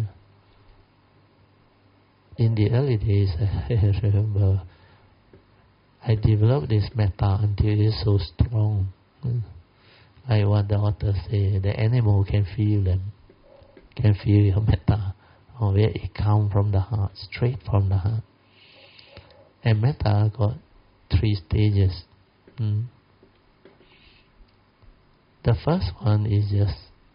In the early days, I remember I developed this metta until it's so strong. Like what the author say, the animal can feel them, can feel your metta, or where it comes from the heart, straight from the heart. And metta got 3 stages. The first one is just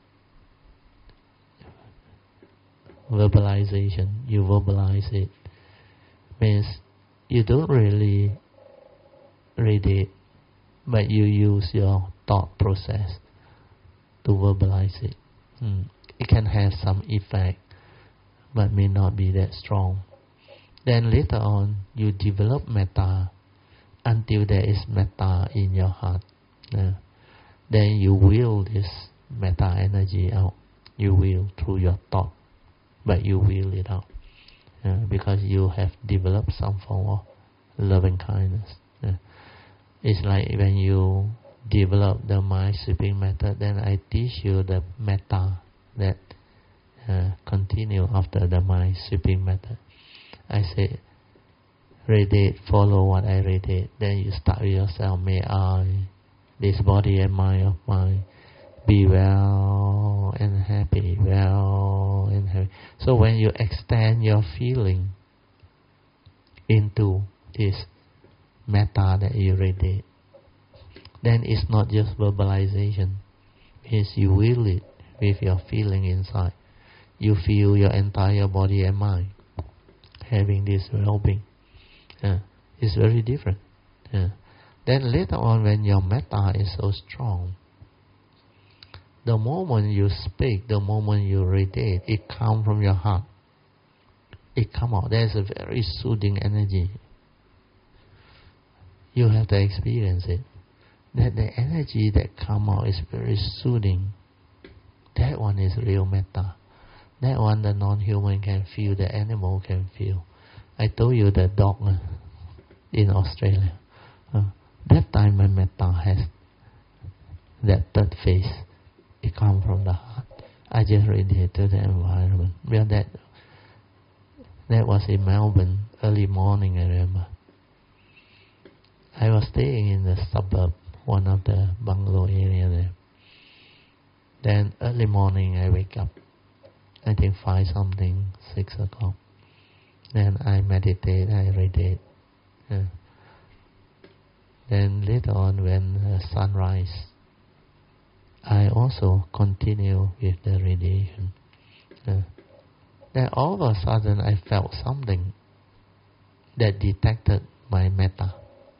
verbalization. You verbalize it. Means you don't really radiate, but you use your thought process to verbalize it. It can have some effect, but may not be that strong. Then later on, you develop metta until there is metta in your heart. Then you will this metta energy out. You will through your thought, but you will it out because you have developed some form of loving kindness. It's like when you develop the mind sweeping method, then I teach you the metta that continue after the mind sweeping method. I say, radiate, follow what I radiate. Then you start with yourself, may I, this body and mind of mine, be well and happy, well and happy. So when you extend your feeling into this metta that you radiate, then it's not just verbalization. It's you will it with your feeling inside. You feel your entire body and mind having this well-being. It's very different. Then later on, when your metta is so strong, the moment you speak, the moment you radiate, it comes from your heart. It comes out. There's a very soothing energy. You have to experience it. That the energy that comes out is very soothing. That one is real metta. That one the non-human can feel, the animal can feel. I told you the dog in Australia. That time my metta has that third phase. It comes from the heart. I just radiate to the environment. Well, that was in Melbourne, early morning, I remember. I was staying in the suburb, one of the bungalow area there. Then early morning I wake up, I think 5 something, 6 o'clock. Then I meditate, I radiate. Then later on when the sun rises, I also continue with the radiation. Then all of a sudden I felt something that detected my metta.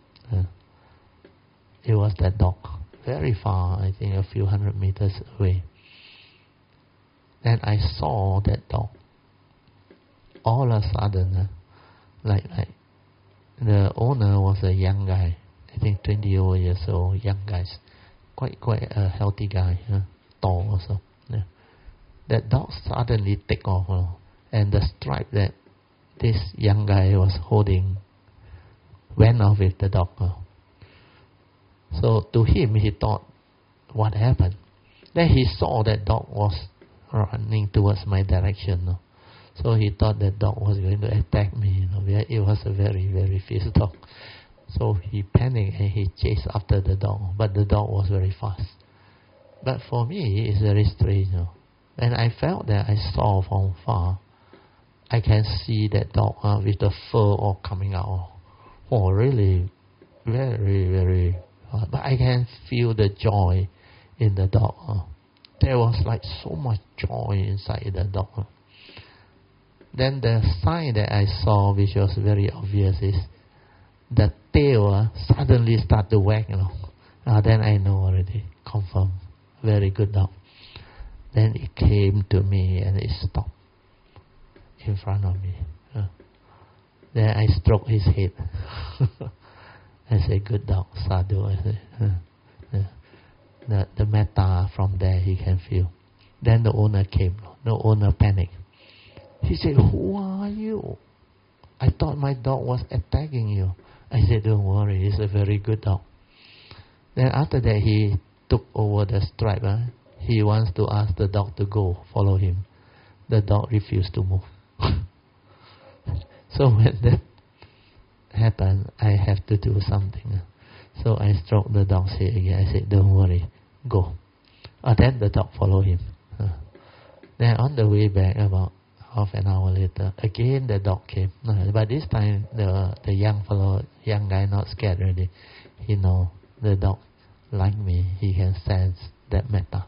It was that dog, very far, I think a few 100 meters away. Then I saw that dog. All of a sudden, like the owner was a young guy, I think 20 years old, young guy, quite a healthy guy, tall also. That dog suddenly take off, and the stripe that this young guy was holding went off with the dog. So to him, he thought, what happened? Then he saw that dog was running towards my direction. So he thought that dog was going to attack me. It was a very, very fierce dog. So he panicked and he chased after the dog. But the dog was very fast. But for me, it's very strange. And I felt that I saw from far. I can see that dog with the fur all coming out. Oh, really very, very hard. But I can feel the joy in the dog. There was like so much joy inside the dog. Then the sign that I saw, which was very obvious, is the tail suddenly start to wag. Then I know already, confirm, very good dog. Then it came to me and it stopped in front of me. Then I stroked his head. I said, good dog, sadhu. I said, the metta from there he can feel. Then the owner came. The owner panicked. He said, who are you? I thought my dog was attacking you. I said, don't worry, he's a very good dog. Then after that he took over the stripe. He wants to ask the dog to go, follow him. The dog refused to move. So when that happened, I have to do something. So I stroked the dog's head again. I said, don't worry, go. Then the dog followed him. Then on the way back, about half an hour later, again the dog came. But this time the young guy not scared already. He know the dog like me. He can sense that metta.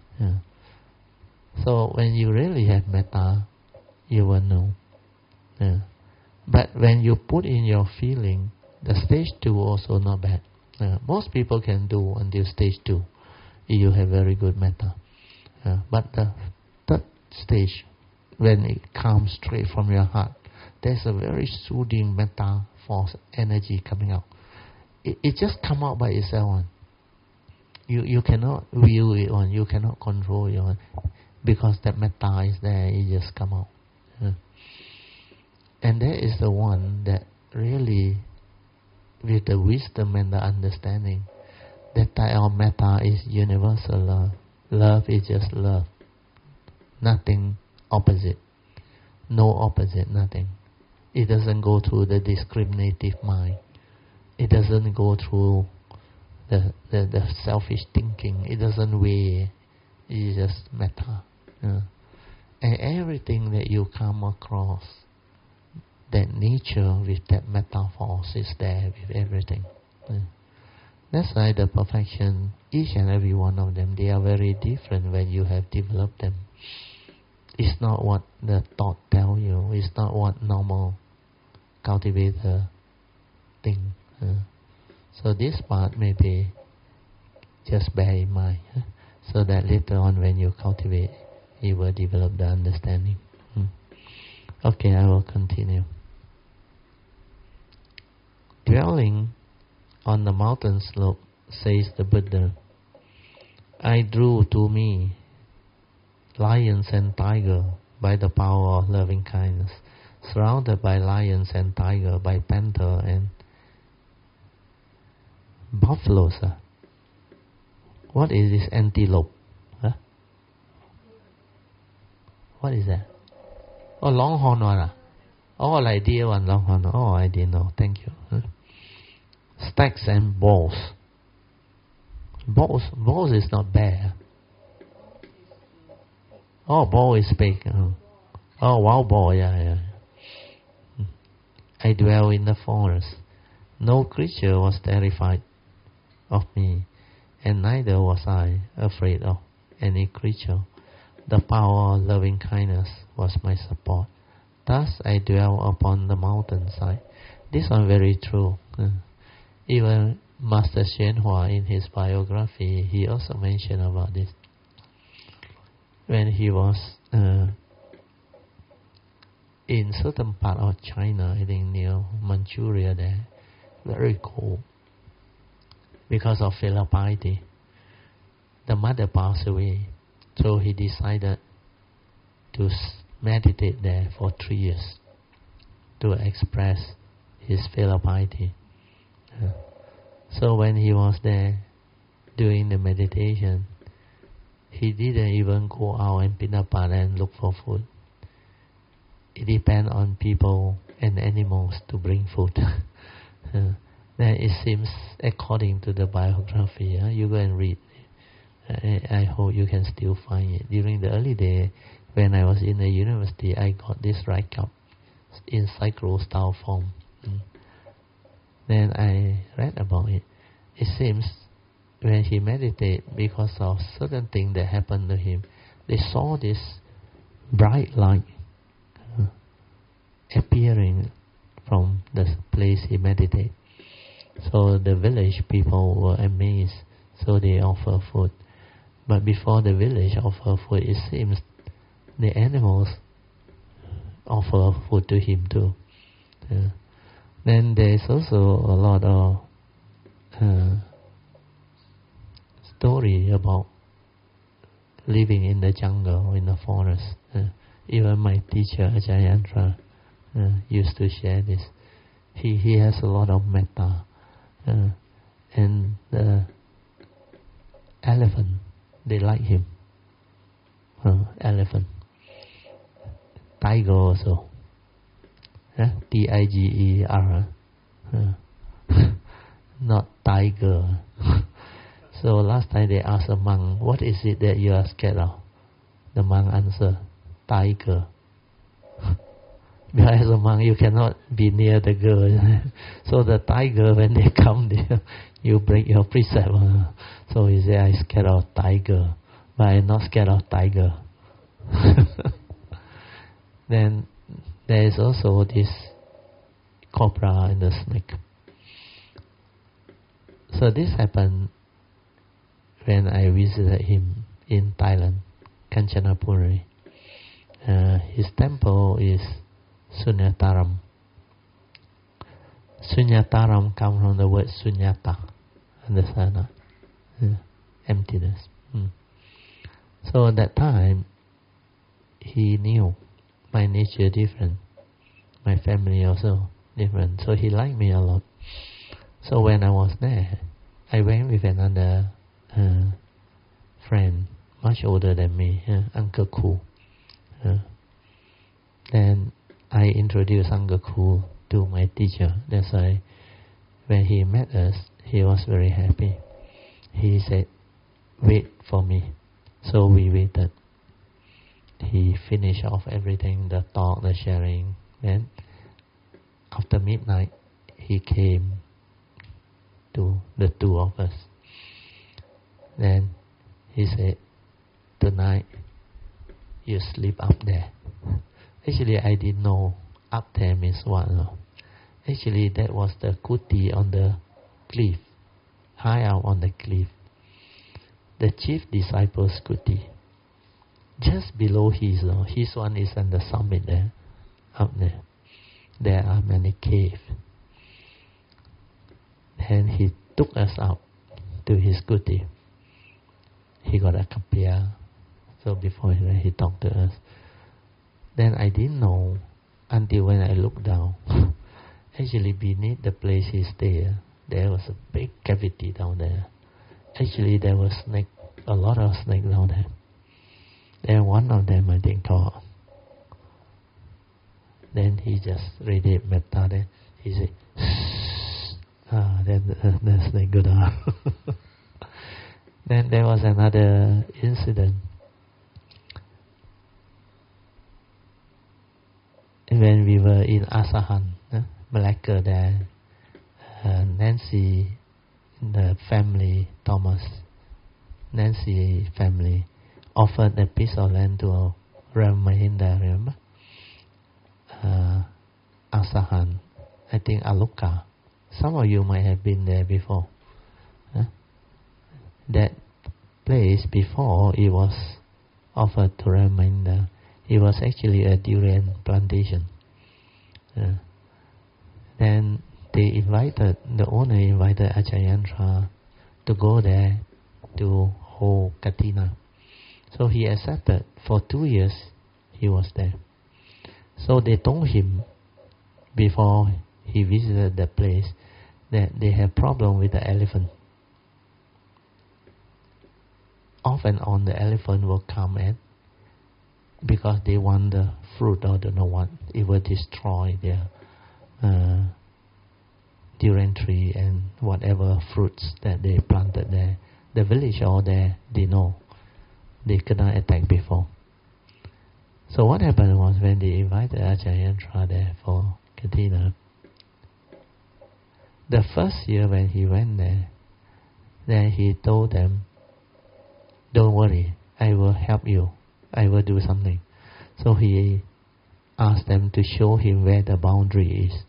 So when you really have metta, you will know. But when you put in your feeling, the stage 2 also not bad. Most people can do until stage 2. You have very good metta. But the third stage, when it comes straight from your heart, there's a very soothing metta force energy coming out. It just come out by itself. You cannot will it on. You cannot control it on, because that metta is there. It just come out. And that is the one that really, with the wisdom and the understanding, that type of metta is universal love. Love is just love. Nothing opposite. No opposite, nothing. It doesn't go through the discriminative mind. It doesn't go through the selfish thinking. It doesn't weigh. It is just metta. And everything that you come across, that nature with that metta force is there with everything. That's why the perfection, each and every one of them, they are very different when you have developed them. It's not what the thought tell you. It's not what normal cultivator think. So this part maybe just bear in mind, so that later on when you cultivate, you will develop the understanding. Okay, I will continue. Dwelling on the mountain slope, says the Buddha, I drew to me lions and tiger by the power of loving kindness, surrounded by lions and tiger, by panther and buffaloes. What is this antelope? What is that? Oh, longhorn one. Oh, like deer one, longhorn. Oh, I didn't know. Thank you. Stags and bulls. Bulls is not bear. Oh, bull is big. Oh, wild boar. Yeah. I dwell in the forest. No creature was terrified of me, and neither was I afraid of any creature. The power of loving kindness was my support. Thus I dwell upon the mountainside. This one very true. Even Master Hsuan-Hua in his biography, he also mentioned about this. When he was in certain part of China, I think near Manchuria there, very cold. Because of filial piety, the mother passed away. So he decided to meditate there for 3 years to express his filial piety. So when he was there doing the meditation, he didn't even go out and pinapat and look for food. It depends on people and animals to bring food. Then it seems, according to the biography, you go and read. I hope you can still find it. During the early day, when I was in the university, I got this right cup in cyclo style form. Then I read about it. It seems when he meditated, because of certain thing that happened to him, they saw this bright light appearing from the place he meditated. So the village people were amazed. So they offer food. But before the village offer food, it seems the animals offer food to him too. Then there's also a lot of story about living in the jungle, in the forest. Even my teacher Ajayantra used to share this. He has a lot of metta, and the elephant, they like him. Elephant, tiger also. Tiger, not tiger. So last time they asked a monk, what is it that you are scared of? The monk answered, tiger. Because as a monk you cannot be near the girl. So the tiger, when they come there, you break your precept. So he said, I'm scared of tiger, but I'm not scared of tiger. Then there is also this cobra and the snake. So this happened when I visited him in Thailand, Kanchanaburi. His temple is Sunyataram. Sunyataram comes from the word Sunyata. Understand? Emptiness. So at that time, he knew my nature different, my family also different. So he liked me a lot. So when I was there, I went with another friend, much older than me, Uncle Ku. Then I introduced Uncle Ku to my teacher. That's why when he met us, he was very happy. He said, wait for me. So we waited. He finished off everything, the talk, the sharing. Then after midnight, he came to the two of us. Then he said, tonight you sleep up there. Actually, I didn't know up there means what. No? Actually, that was the kuti on the cliff, high out on the cliff. The chief disciple's kuti. Just below his one is on the summit there, up there. There are many caves. And he took us up to his kuti. He got a kapia. So before he talked to us. Then I didn't know until when I looked down. Actually, beneath the place he stayed, there was a big cavity down there. Actually, there was snake, a lot of snakes down there. Then one of them, I think, called. Then he just read it, metta. Then he said, then the snake go down. Then there was another incident. When we were in Asahan, Malacca there, Nancy, the family, Thomas, Nancy family, offered a piece of land to Ram Mahinda, remember? Asahan, I think Aluka. Some of you might have been there before. That place before it was offered to Ram Mahinda. It was actually a durian plantation. Then the owner invited Ajayantra to go there to hold Katina. So he accepted. For 2 years he was there. So they told him before he visited the place that they have problem with the elephant. Off and on the elephant will come and because they want the fruit or don't know what, it will destroy their durian tree and whatever fruits that they planted there. The village all there, they know. They could not attack before. So what happened was when they invited Ajayantra there for Katina, The first year when he went there, then he told them, "Don't worry, I will help you. I will do something." So he asked them to show him where the boundary is.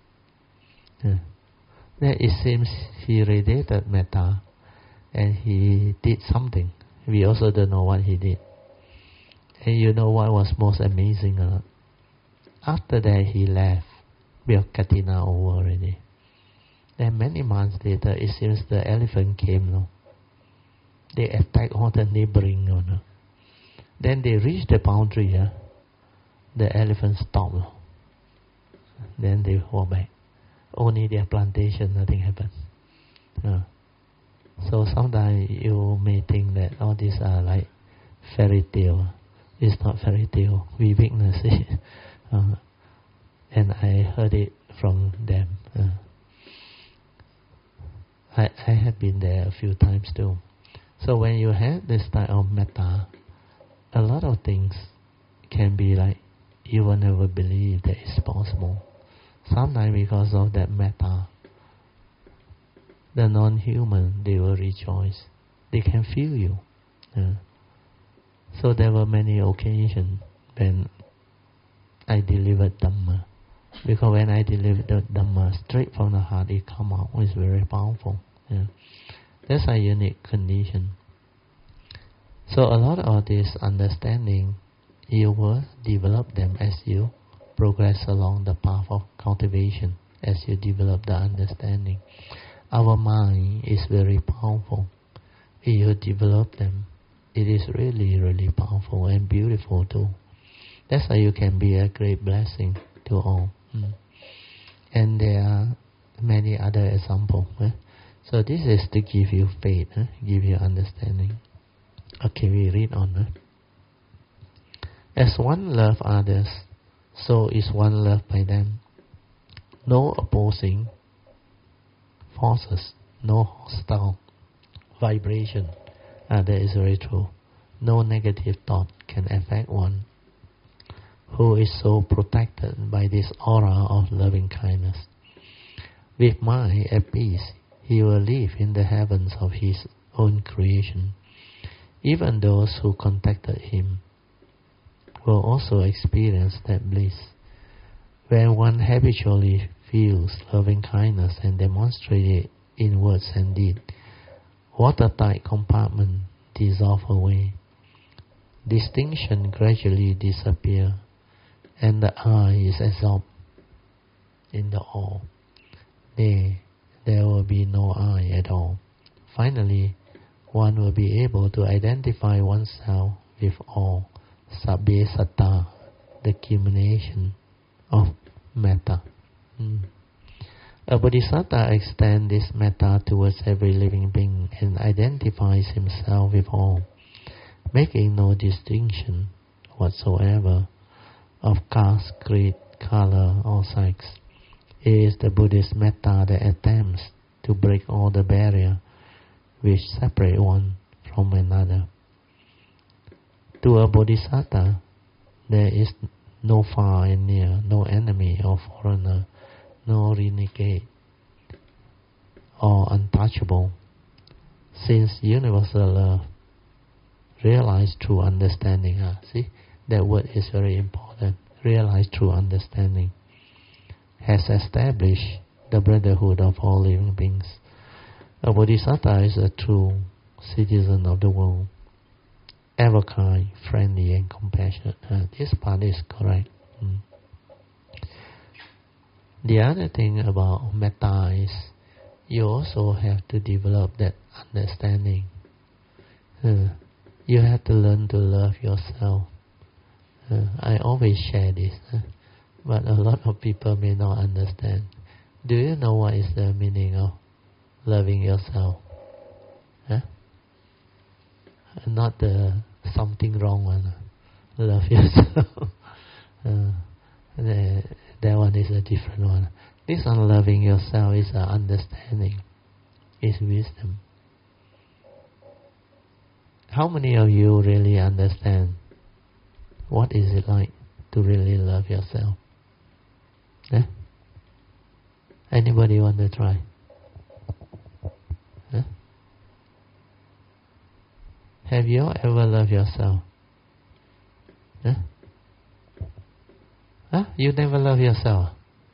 Then it seems he radiated metta, and he did something. We also don't know what he did. And you know what was most amazing? After that he left, Katina over already. Then many months later, it seems the elephant came. No? They attacked all the neighboring. No? Then they reached the boundary. The elephant stopped. No? Then they walked back. Only their plantation, nothing happened. So sometimes you may think that all these are like fairy tale. It's not fairy tale. We witness it. And I heard it from them. I have been there a few times too. So when you have this type of metta, a lot of things can be like you will never believe that it's possible. Sometimes because of that metta, the non-human, they will rejoice. They can feel you. So there were many occasions when I delivered Dhamma. Because when I delivered the Dhamma straight from the heart, it come out. It's very powerful. That's a unique condition. So a lot of this understanding, you will develop them as you progress along the path of cultivation, as you develop the understanding. Our mind is very powerful. If you develop them, it is really, really powerful and beautiful too. That's why you can be a great blessing to all. And there are many other examples. So this is to give you faith, give you understanding. Okay, we read on. As one loves others, so is one loved by them. No opposing forces, no hostile vibration. That is very true. No negative thought can affect one who is so protected by this aura of loving kindness. With mind at peace, he will live in the heavens of his own creation. Even those who contacted him will also experience that bliss. When one habitually feels loving kindness and demonstrates it in words and deed, watertight compartment dissolve away. Distinction gradually disappears, and the eye is absorbed in the all. There will be no eye at all. Finally, one will be able to identify oneself with all, sabbe satta, the culmination of metta. A bodhisattva extends this metta towards every living being and identifies himself with all, making no distinction whatsoever of caste, creed, color, or sex. It is the Buddhist metta that attempts to break all the barriers which separate one from another. To a bodhisattva, there is no far and near, no enemy or foreigner, no renegade or untouchable. Since universal love, realize true understanding. See, that word is very important. Realize true understanding has established the brotherhood of all living beings. A bodhisattva is a true citizen of the world, ever kind, friendly, and compassionate. This part is correct. The other thing about metta is you also have to develop that understanding. You have to learn to love yourself. I always share this, but a lot of people may not understand. Do you know what is the meaning of loving yourself? Not the something wrong one. Love yourself. That one is a different one. This one, loving yourself, is an understanding, is wisdom. How many of you really understand what is it like to really love yourself? Anybody want to try? Have you ever loved yourself? Huh? Huh? You never love yourself?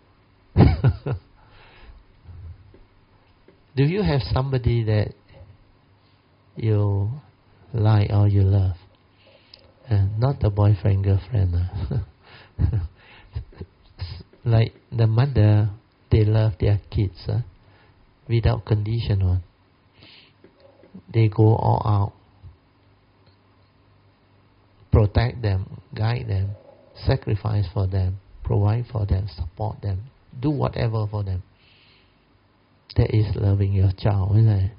Do you have somebody that you like or you love? Not the boyfriend, girlfriend. Like the mother, they love their kids without condition on. They go all out, protect them, guide them, sacrifice for them, provide for them, support them, do whatever for them. That is loving your child, isn't it?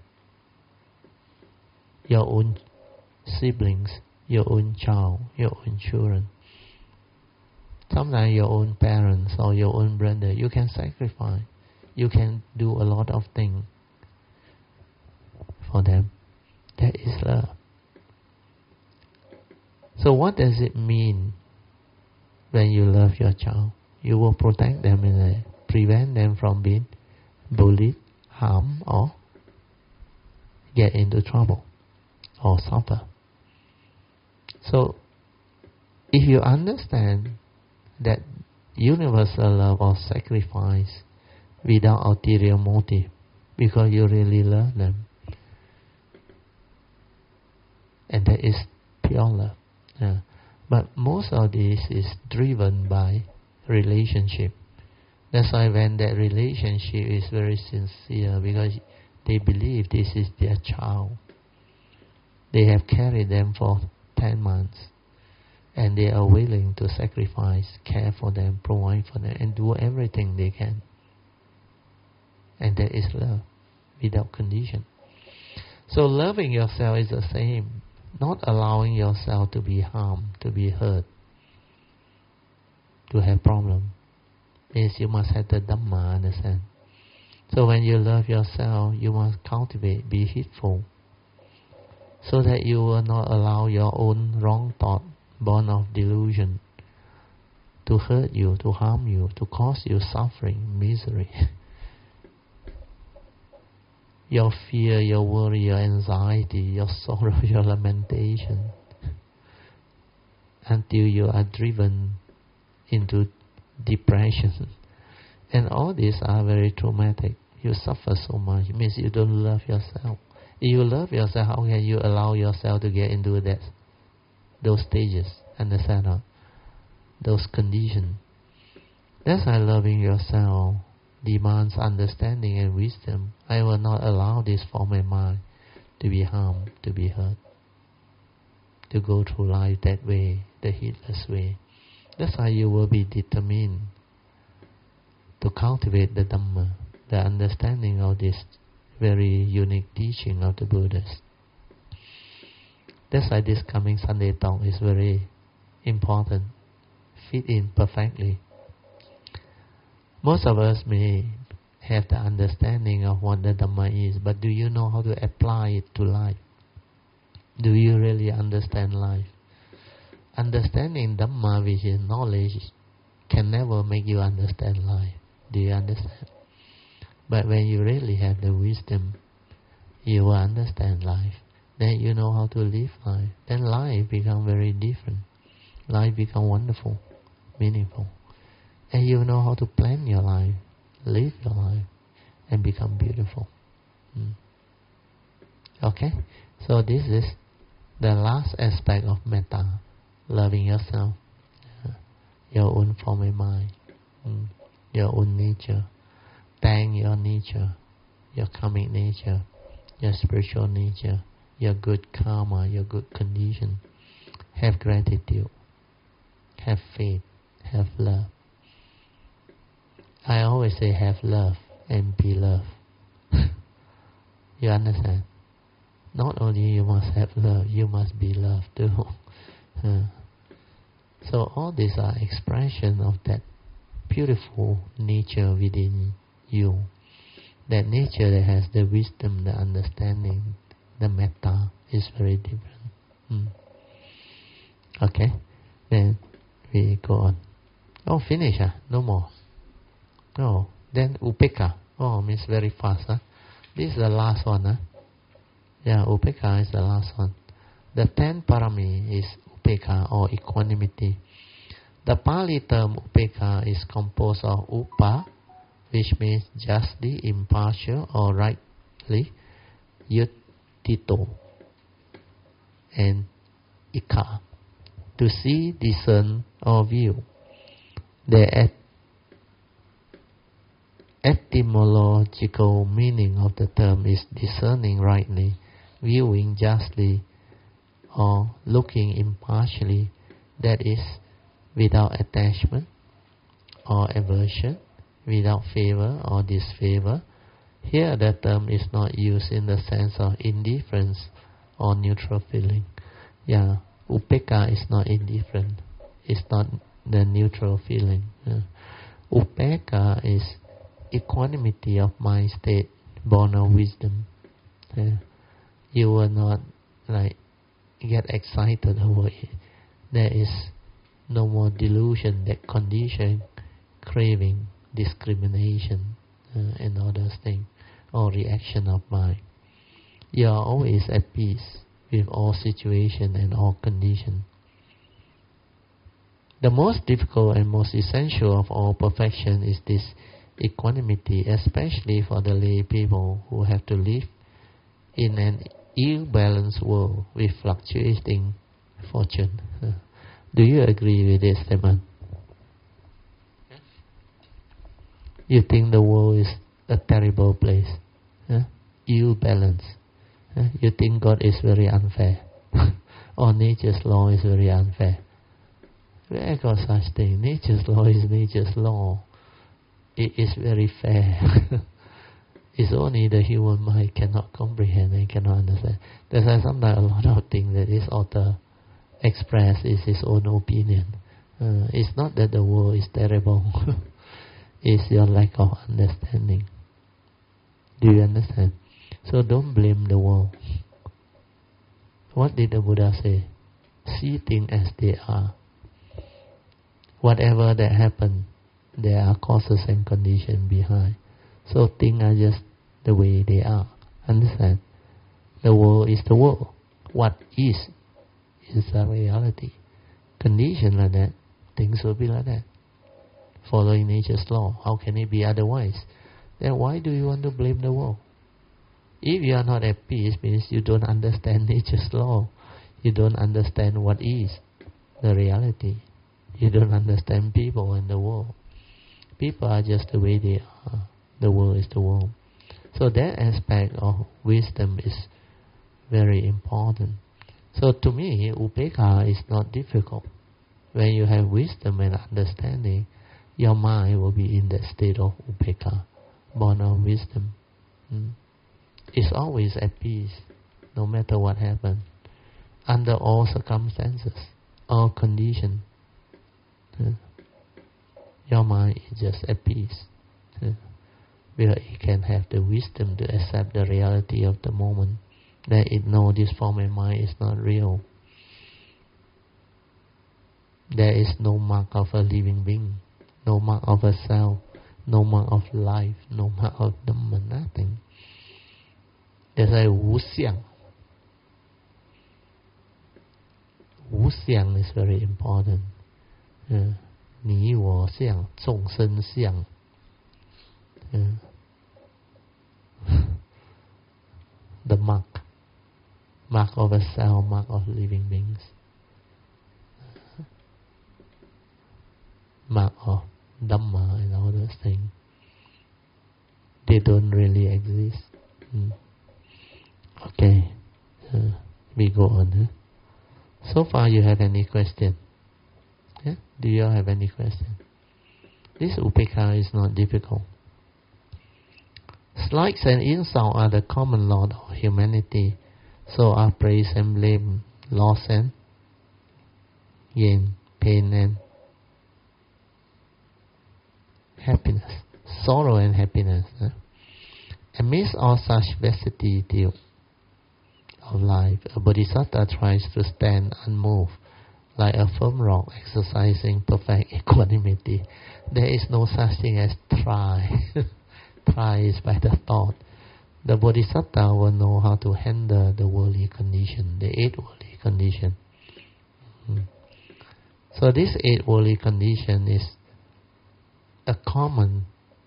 Your own siblings, your own child, your own children. Sometimes your own parents or your own brother, you can sacrifice. You can do a lot of things for them. That is love. So what does it mean when you love your child? You will protect them and prevent them from being bullied, harmed, or get into trouble or suffer. So if you understand that universal love or sacrifice without ulterior motive, because you really love them, and that is pure love. But most of this is driven by relationship. That's why when that relationship is very sincere, because they believe this is their child. They have carried them for 10 months, and they are willing to sacrifice, care for them, provide for them, and do everything they can. And that is love, without condition. So loving yourself is the same. Not allowing yourself to be harmed, to be hurt, to have problem. Means you must have the Dhamma, understand? So when you love yourself, you must cultivate, be heedful, so that you will not allow your own wrong thought, born of delusion, to hurt you, to harm you, to cause you suffering, misery. Your fear, your worry, your anxiety, your sorrow, your lamentation, until you are driven into depression. And all these are very traumatic. You suffer so much. It means you don't love yourself. If you love yourself, how can you allow yourself to get into those stages? Understand? Those conditions. That's why loving yourself demands understanding and wisdom. I will not allow this form of mind to be harmed, to be hurt, to go through life that way, the heedless way. That's why you will be determined to cultivate the Dhamma, the understanding of this very unique teaching of the Buddhas. That's why this coming Sunday talk is very important, fit in perfectly. Most of us may have the understanding of what the Dhamma is, but do you know how to apply it to life? Do you really understand life? Understanding Dhamma, which is knowledge, can never make you understand life. Do you understand? But when you really have the wisdom, you will understand life. Then you know how to live life. Then life becomes very different. Life becomes wonderful, meaningful. And you know how to plan your life, live your life, and become beautiful. Okay? So this is the last aspect of metta, loving yourself, your own form of mind, your own nature. Thank your nature, your karmic nature, your spiritual nature, your good karma, your good condition. Have gratitude, have faith, have love. I always say have love and be loved. You understand? Not only you must have love, you must be loved too. So all these are expression of that beautiful nature within you. That nature that has the wisdom, the understanding, the metta is very different. Okay? Then we go on. Oh, finish, no more. Oh, then upekkha. Oh, means very fast. This is the last one. Yeah, upekkha is the last one. The 10th parami is upekkha or equanimity. The Pali term upekkha is composed of upa, which means justly, impartial or rightly, yutito, and ikha, to see, discern or view. The etymological meaning of the term is discerning rightly, viewing justly, or looking impartially, that is, without attachment or aversion, without favor or disfavor. Here the term is not used in the sense of indifference or neutral feeling. Yeah, upekkha is not indifferent. It's not the neutral feeling. Upekkha is equanimity of mind state, born of wisdom. You will not get excited over it. There is no more delusion, that condition, craving, discrimination, and all those things, or reaction of mind. You are always at peace with all situation and all condition. The most difficult and most essential of all perfection is this equanimity, especially for the lay people who have to live in an ill-balanced world with fluctuating fortune. Do you agree with this statement? You think the world is a terrible place, ill-balanced. You think God is very unfair, or nature's law is very unfair. Where got such thing? Nature's law is nature's law. It is very fair. It's only the human mind cannot comprehend and cannot understand. That's why sometimes a lot of things that this author express is his own opinion. It's not that the world is terrible. It's your lack of understanding. Do you understand? So don't blame the world. What did the Buddha say? See things as they are. Whatever that happens, there are causes and conditions behind. So things are just the way they are. Understand? The world is the world. What is a reality. Condition like that, things will be like that. Following nature's law. How can it be otherwise? Then why do you want to blame the world? If you are not at peace, means you don't understand nature's law. You don't understand what is the reality. You don't understand people and the world. People are just the way they are. The world is the world. So that aspect of wisdom is very important. So to me, upekkha is not difficult. When you have wisdom and understanding, your mind will be in that state of upekkha, born of wisdom. It's always at peace, no matter what happens, under all circumstances, all conditions. Your mind is just at peace, where it can have the wisdom to accept the reality of the moment, that it knows this form and mind is not real. There is no mark of a living being, no mark of a self, no mark of life, no mark of Dhamma, nothing. That's why Wu Xiang. Wu Xiang is very important. Ni wo xiang, zhong shen xiang. The mark of a self, mark of living beings, mark of Dhamma and all those things. They don't really exist. Okay, we go on. So far you have any question? Yeah? Do you have any question? This upekkha is not difficult. Slights and insults are the common lot of humanity. So are praise and blame, loss and gain, pain and happiness, sorrow and happiness. Amidst all such vicissitudes of life, a bodhisattva tries to stand unmoved, like a firm rock, exercising perfect equanimity. There is no such thing as try. Try is by the thought. The bodhisattva will know how to handle the worldly condition, the 8 worldly condition. So this 8 worldly condition is a common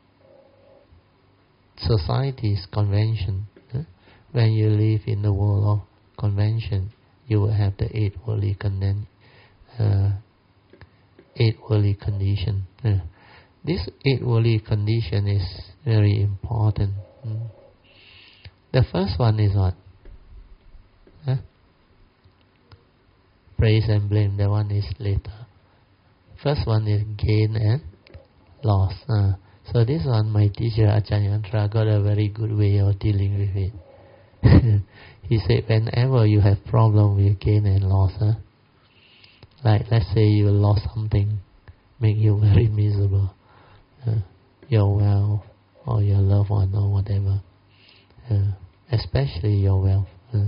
society's convention. When you live in the world of convention, you will have the 8 worldly condition. This 8 worldly condition is very important. The first one is what? Praise and blame. That one is later. First one is gain and loss. So this one, my teacher Acharyantra got a very good way of dealing with it. He said, whenever you have problem with gain and loss, like let's say you lost something, make you very miserable, your wealth or your loved one or whatever, especially your wealth.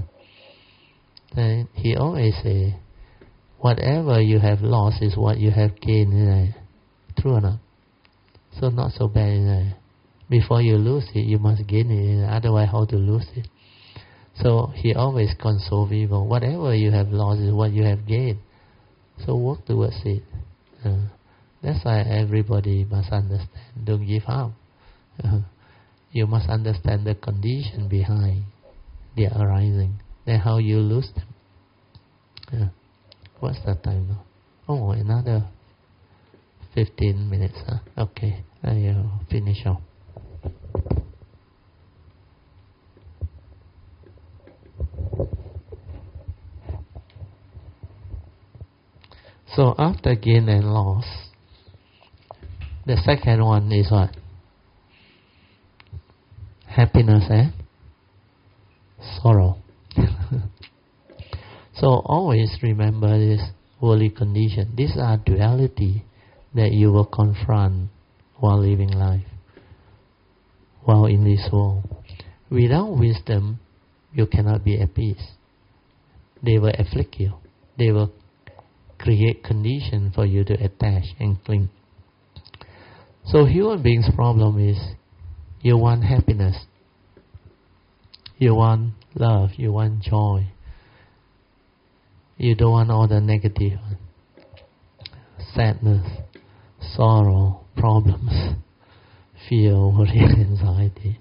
Then he always say, whatever you have lost is what you have gained. True or not? So not so bad. Before you lose it, you must gain it. Otherwise, how to lose it? So he always console people. Whatever you have lost is what you have gained. So work towards it. That's why everybody must understand. Don't give up. You must understand the condition behind their arising. Then how you lose them. What's the time now? Oh, another 15 minutes. Okay, I'll finish off. So after gain and loss, the second one is what? Happiness and sorrow. So always remember this worldly condition. These are duality that you will confront while living life, while in this world. Without wisdom, you cannot be at peace. They will afflict you. They will create conditions for you to attach and cling. So human beings' problem is you want happiness, you want love, you want joy. You don't want all the negative, sadness, sorrow, problems, fear, worry, anxiety.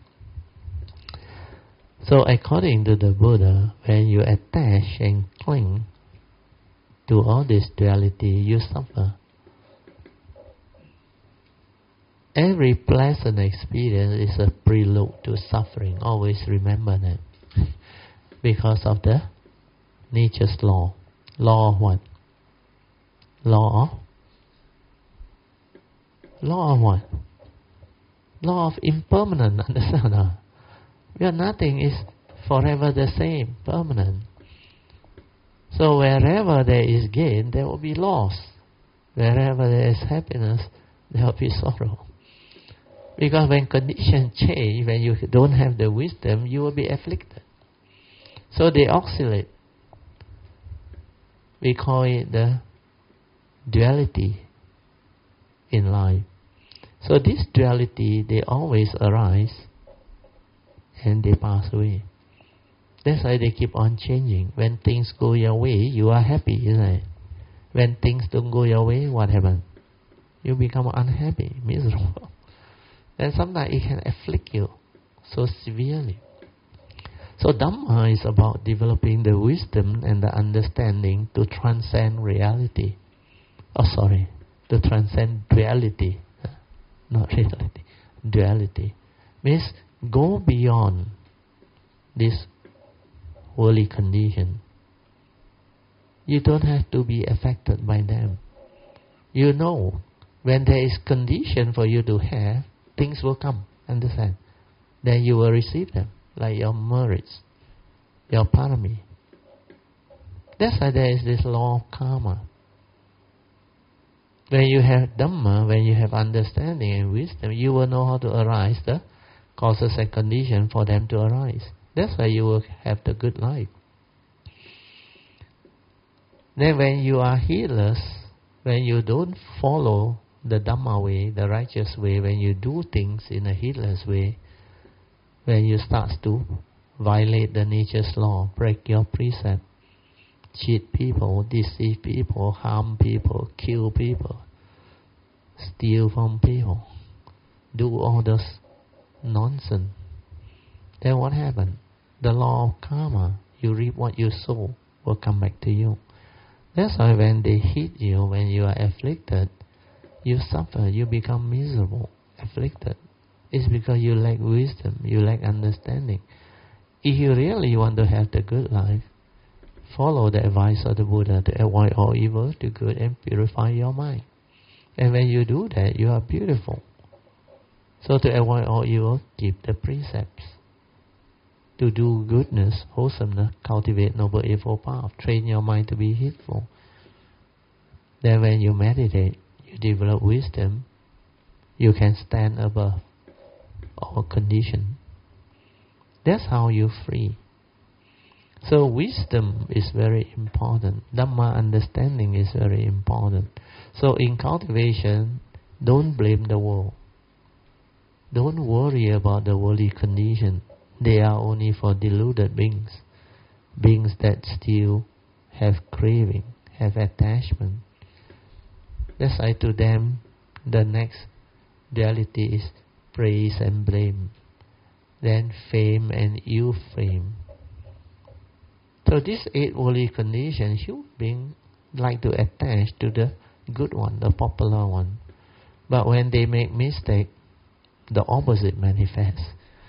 So according to the Buddha, when you attach and cling to all this duality, you suffer. Every pleasant experience is a prelude to suffering. Always remember that. Because of the nature's law. Law of what? Law of what? Law of impermanent. Understand? Where nothing is forever the same, permanent. So wherever there is gain, there will be loss. Wherever there is happiness, there will be sorrow. Because when conditions change, when you don't have the wisdom, you will be afflicted. So they oscillate. We call it the duality in life. So this duality, they always arise and they pass away. That's why they keep on changing. When things go your way, you are happy, isn't it? When things don't go your way, what happens? You become unhappy, miserable. And sometimes it can afflict you so severely. So Dhamma is about developing the wisdom and the understanding to transcend reality. To transcend duality. Not reality. Duality. Means go beyond this worldly condition. You don't have to be affected by them. You know, when there is condition for you to have, things will come. Understand? Then you will receive them. Like your merits, your parami. That's why there is this law of karma. When you have Dhamma, when you have understanding and wisdom, you will know how to arise the causes and conditions for them to arise. That's why you will have the good life. Then when you are heedless, when you don't follow the Dhamma way, the righteous way, when you do things in a heedless way, when you start to violate the nature's law, break your precept, cheat people, deceive people, harm people, kill people, steal from people, do all this nonsense, then what happened? The law of karma, you reap what you sow, will come back to you. That's why when they hit you, when you are afflicted, you suffer, you become miserable, afflicted. It's because you lack wisdom, you lack understanding. If you really want to have the good life, follow the advice of the Buddha to avoid all evil, do good, and purify your mind. And when you do that, you are beautiful. So to avoid all evil, keep the precepts. To do goodness, wholesomeness, cultivate noble eightfold path, train your mind to be heedful. Then when you meditate, you develop wisdom, you can stand above all condition. That's how you free. So wisdom is very important. Dhamma understanding is very important. So in cultivation, don't blame the world. Don't worry about the worldly condition. They are only for deluded beings. Beings that still have craving, have attachment. That's why to them, the next duality is praise and blame. Then fame and ill fame. So these 8 worldly conditions, human beings like to attach to the good one, the popular one. But when they make mistake, the opposite manifests.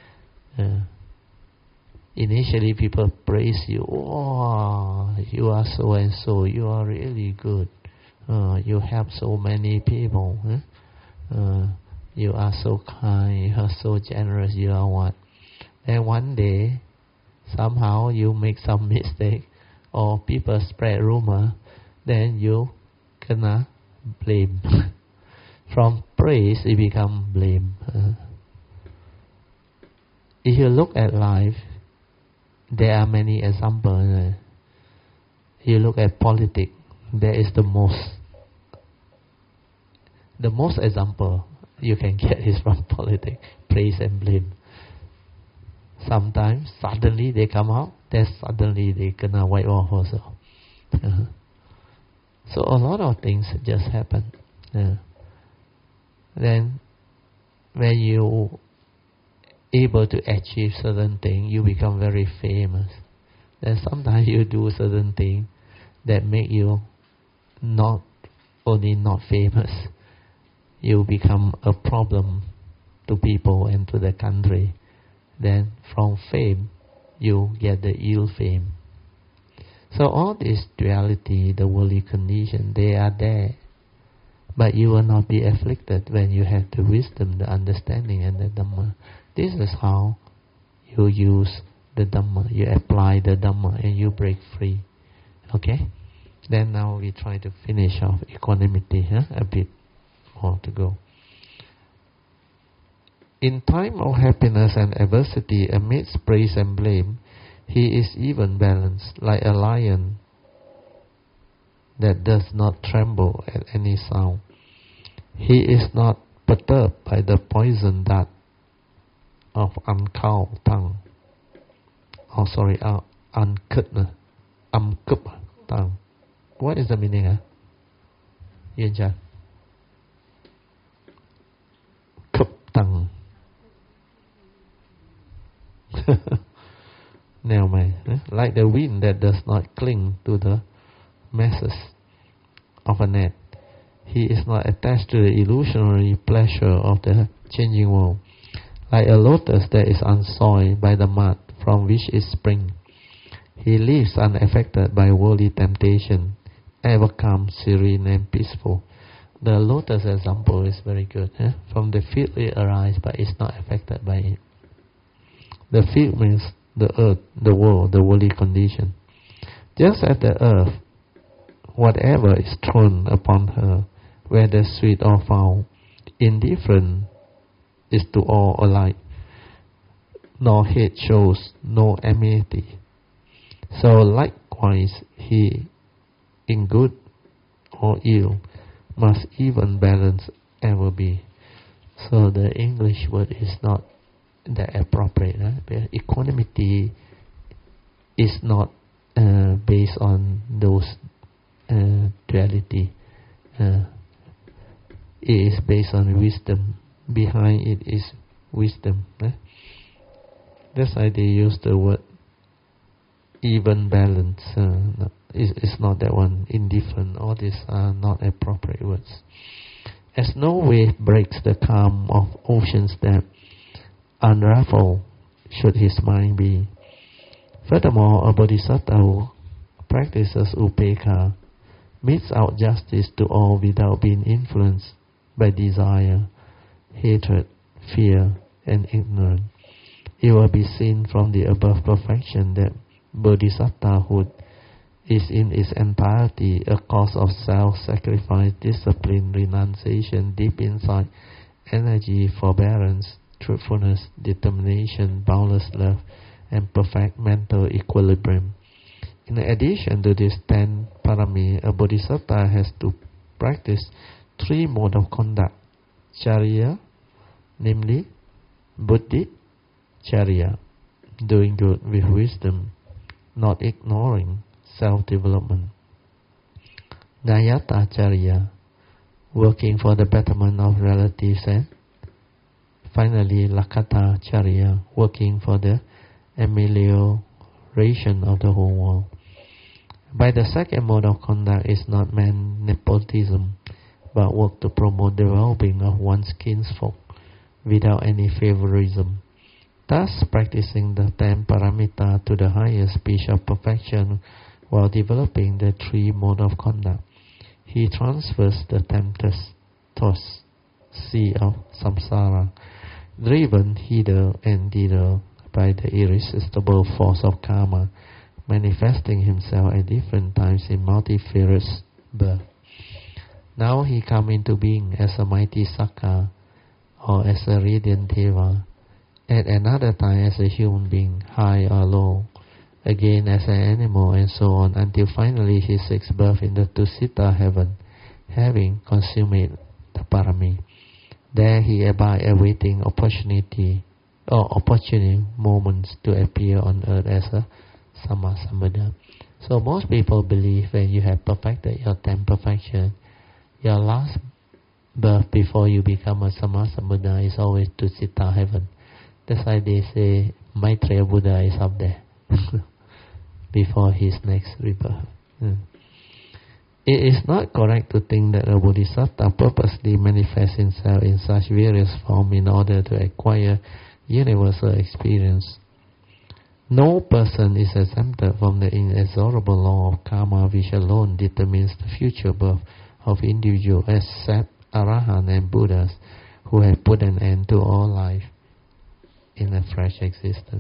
Initially people praise you. Oh, you are so and so. You are really good. You help so many people. You are so kind. You are so generous. You are what? Then one day, somehow you make some mistake, or people spread rumor, then you gonna blame. From praise, it become blame. If you look at life, there are many examples. You look at politics, there is the most example you can get is from politics, praise and blame. Sometimes suddenly they come out, then suddenly they gonna wipe off also. So a lot of things just happen. Then when you able to achieve certain thing, you become very famous. Then sometimes you do certain thing that make you not only not famous, you become a problem to people and to the country. Then from fame, you get the ill fame. So all this duality, the worldly condition, they are there. But you will not be afflicted when you have the wisdom, the understanding and the Dhamma. This is how you use the Dhamma. You apply the Dhamma and you break free. Okay? Then now we try to finish off equanimity. A bit more to go. In time of happiness and adversity, amidst praise and blame, he is even balanced, like a lion that does not tremble at any sound. He is not perturbed by the poison dart of uncouth tongue. Uncup tongue. What is the meaning? Yin Chan? Cup tongue. Like the wind that does not cling to the masses of a net. He is not attached to the illusionary pleasure of the changing world. Like a lotus that is unsoiled by the mud from which it springs. He lives unaffected by worldly temptation, ever calm, serene and peaceful. The lotus example is very good. From the field it arises, but it's not affected by it. The field means the earth, the world, the worldly condition. Just as the earth, whatever is thrown upon her, whether sweet or foul, indifferent is to all alike, nor hate shows no enmity. So likewise, he, in good or ill, must even balance ever be. So the English word is not that appropriate. Equanimity is not based on those duality. It is based on wisdom. Behind it is wisdom. That's why they use the word even balance. It's not that one. Indifferent. All these are not appropriate words. As no wave breaks the calm of ocean's depth, unravel should his mind be. Furthermore, a bodhisattva who practices upekkha metes out justice to all without being influenced by desire, hatred, fear, and ignorance. It will be seen from the above perfection that bodhisattvahood is in its entirety a cause of self-sacrifice, discipline, renunciation, deep insight, energy, forbearance, truthfulness, determination, boundless love, and perfect mental equilibrium. In addition to these 10 parami, a bodhisattva has to practice 3 modes of conduct: charya, namely buddhi charya, doing good with wisdom, not ignoring self-development; Nayata charya, working for the betterment of relatives; and finally Lakkhata charya, working for the amelioration of the whole world. By the second mode of conduct is not meant nepotism, but work to promote the well-being of one's kinsfolk without any favoritism. Thus, practicing the 10 paramita to the highest pitch of perfection while developing the 3 modes of conduct, he transfers the tempestuous sea of samsara, driven hither and thither by the irresistible force of karma, manifesting himself at different times in multifarious birth. Now he come into being as a mighty Sakka or as a radiant Deva, at another time as a human being, high or low, again as an animal, and so on, until finally he seeks birth in the Tusita heaven, having consummated the parami. There he abides awaiting opportunity moments to appear on earth as a Sammasambuddha. So most people believe when you have perfected your 10 perfection, your last birth before you become a Sammasambuddha is always Tusita heaven. That's why they say Maitreya Buddha is up there before his next rebirth. It is not correct to think that a bodhisattva purposely manifests himself in such various forms in order to acquire universal experience. No person is exempted from the inexorable law of karma, which alone determines the future birth of individuals, except Arahant and Buddhas, who have put an end to all life in a fresh existence.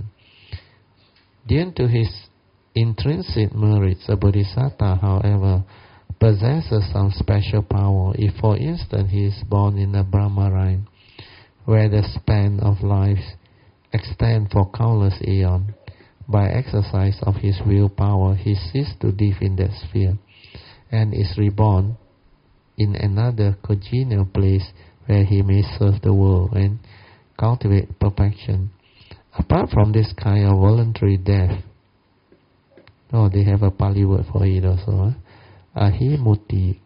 Due to his intrinsic merits, a bodhisattva, however, possesses some special power. If, for instance, he is born in a Brahma line, where the span of life extends for countless aeons, by exercise of his willpower, he ceases to live in that sphere, and is reborn in another congenial place where he may serve the world and cultivate perfection. Apart from this kind of voluntary death, they have a Pali word for it also. Ahimuti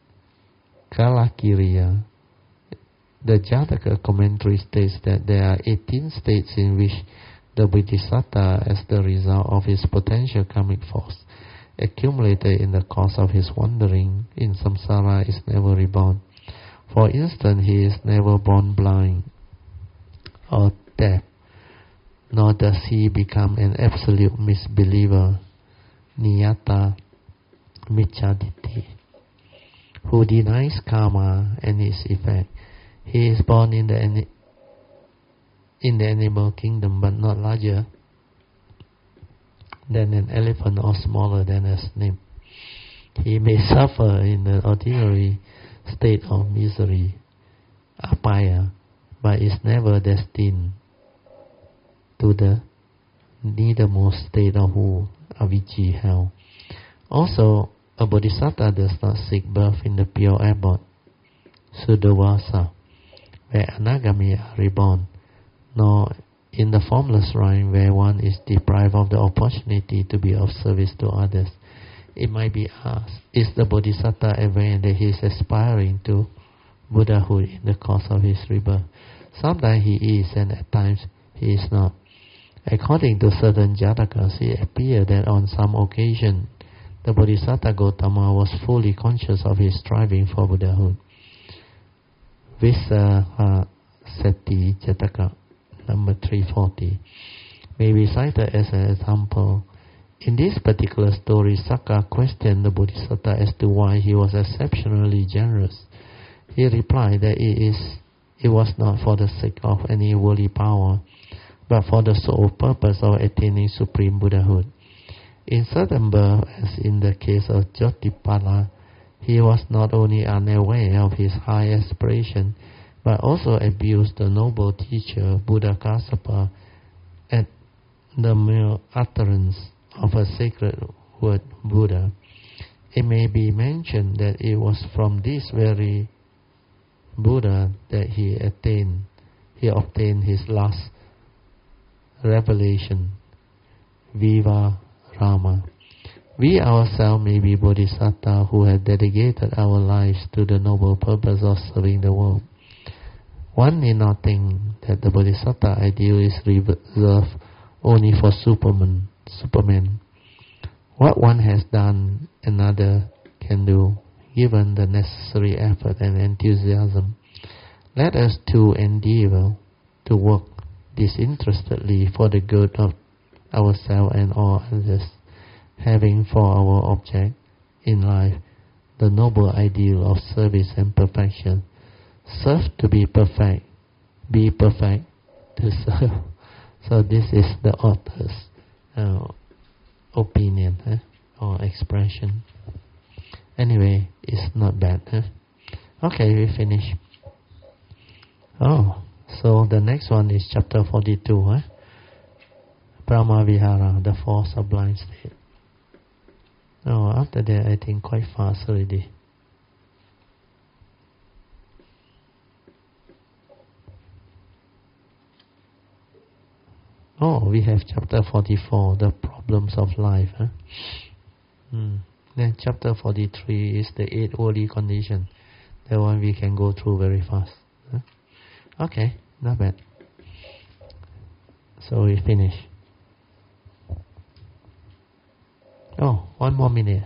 Kalakiriya. The Jataka commentary states that there are 18 states in which the bodhisattva, as the result of his potential karmic force, accumulated in the course of his wandering in samsara, is never reborn. For instance, he is never born blind or deaf, nor does he become an absolute misbeliever, niyata michaditi, who denies karma and its effect. He is born in the animal kingdom, but not larger than an elephant or smaller than a snake. He may suffer in the ordinary state of misery, apaya, but is never destined to the nethermost state of avijji, hell. Also, a bodhisattva does not seek birth in the pure abode, Sudavasa, where anagami are reborn, nor in the formless rhyme where one is deprived of the opportunity to be of service to others, it might be asked, is the Bodhisattva aware that he is aspiring to Buddhahood in the course of his rebirth? Sometimes he is, and at times he is not. According to certain Jatakas, it appears that on some occasion the Bodhisattva Gautama was fully conscious of his striving for Buddhahood. Visahasati Jataka, number 340, may be cited as an example. In this particular story, Sakka questioned the Bodhisattva as to why he was exceptionally generous. He replied that it was not for the sake of any worldly power, but for the sole purpose of attaining supreme Buddhahood. In certain births, as in the case of Jotipala, he was not only unaware of his high aspiration, but also abused the noble teacher Buddha Kassapa at the mere utterance of a sacred word Buddha. It may be mentioned that it was from this very Buddha that he obtained his last revelation, Viva Rama. We ourselves may be Bodhisattva who have dedicated our lives to the noble purpose of serving the world. One need not think that the Bodhisattva ideal is reserved only for Superman. What one has done, another can do, given the necessary effort and enthusiasm. Let us too endeavor to work disinterestedly for the good of ourselves and all others, having for our object in life the noble ideal of service and perfection. Serve to be perfect to serve. So this is the author's opinion or expression. Anyway, it's not bad. Okay, we finish. So the next one is chapter 42. Brahmavihara, the four sublime states. After that I think quite fast already. We have chapter 44, the problems of life. Then chapter 43 is the 8 worldly conditions. That one we can go through very fast. Okay, not bad. So we finish. 1 more minute.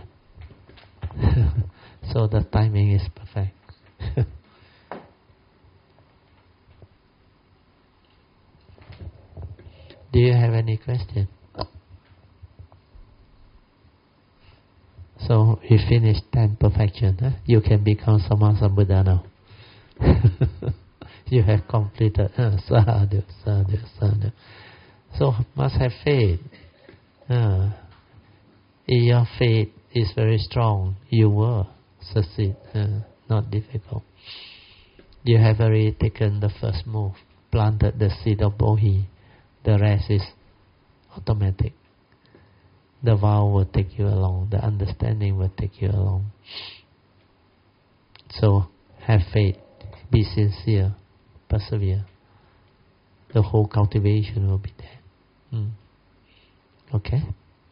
So the timing is perfect. Do you have any question? So we finished 10 perfection. You can become Sammasambuddha now. You have completed. Sadhu, sadhu, sadhu. So must have faith. If your faith is very strong, you will succeed. Not difficult. You have already taken the first move, planted the seed of Bodhi. The rest is automatic. The vow will take you along. The understanding will take you along. So have faith. Be sincere. Persevere. The whole cultivation will be there. Okay?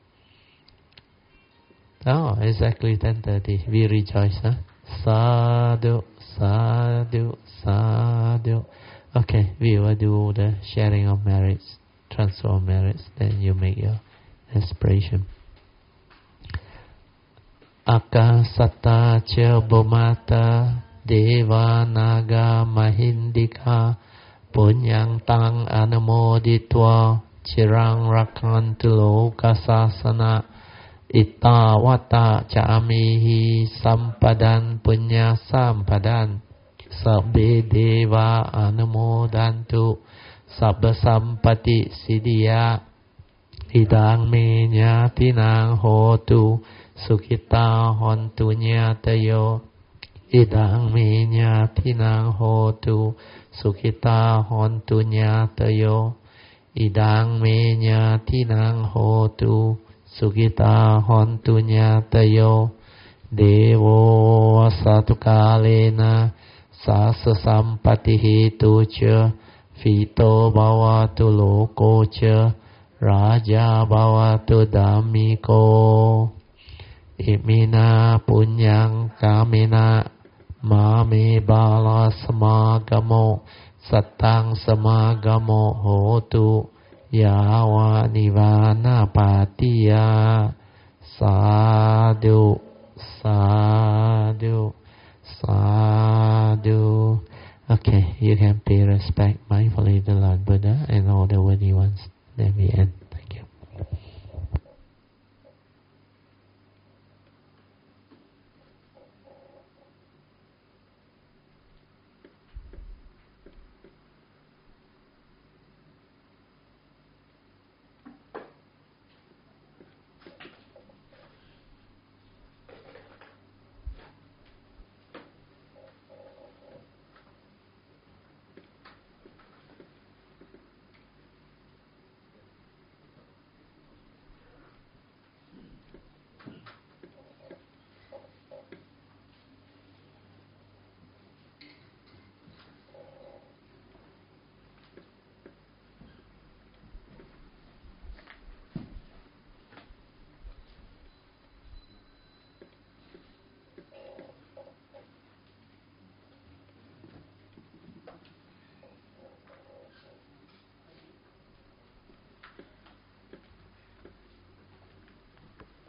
Exactly 10:30. We rejoice. Sadhu, sadhu, sadhu. Okay, we will do the sharing of merits, transfer of merits, then you make your aspiration. Akasatta cha bhumata deva naga mahindika punyang tang anamoditva chirang rakantu lokasasana ittavata chamihi sampadan punya sampadan sabbe deva anumodantu sabba sampati siddhya idang me nyatinang hotu sukhita hontu nyatayo idang me nyatinang hotu sukhita hontu nyatayo idang me nyatinang hotu sukhita hontu nyatayo devo satu kalena Sasa sampati hetu cha ฟีโตภาวะตุโลโกเชราชาภาวะตุดามิโกอิมินาปุญญังกามินามาเมบาลาสมากโมสัตตังสมากโมโหตุยาวานิวานาปาติยาสาธุสาธุสาธุ Okay, you can pay respect mindfully to Lord Buddha and all the worthy ones. Then we end.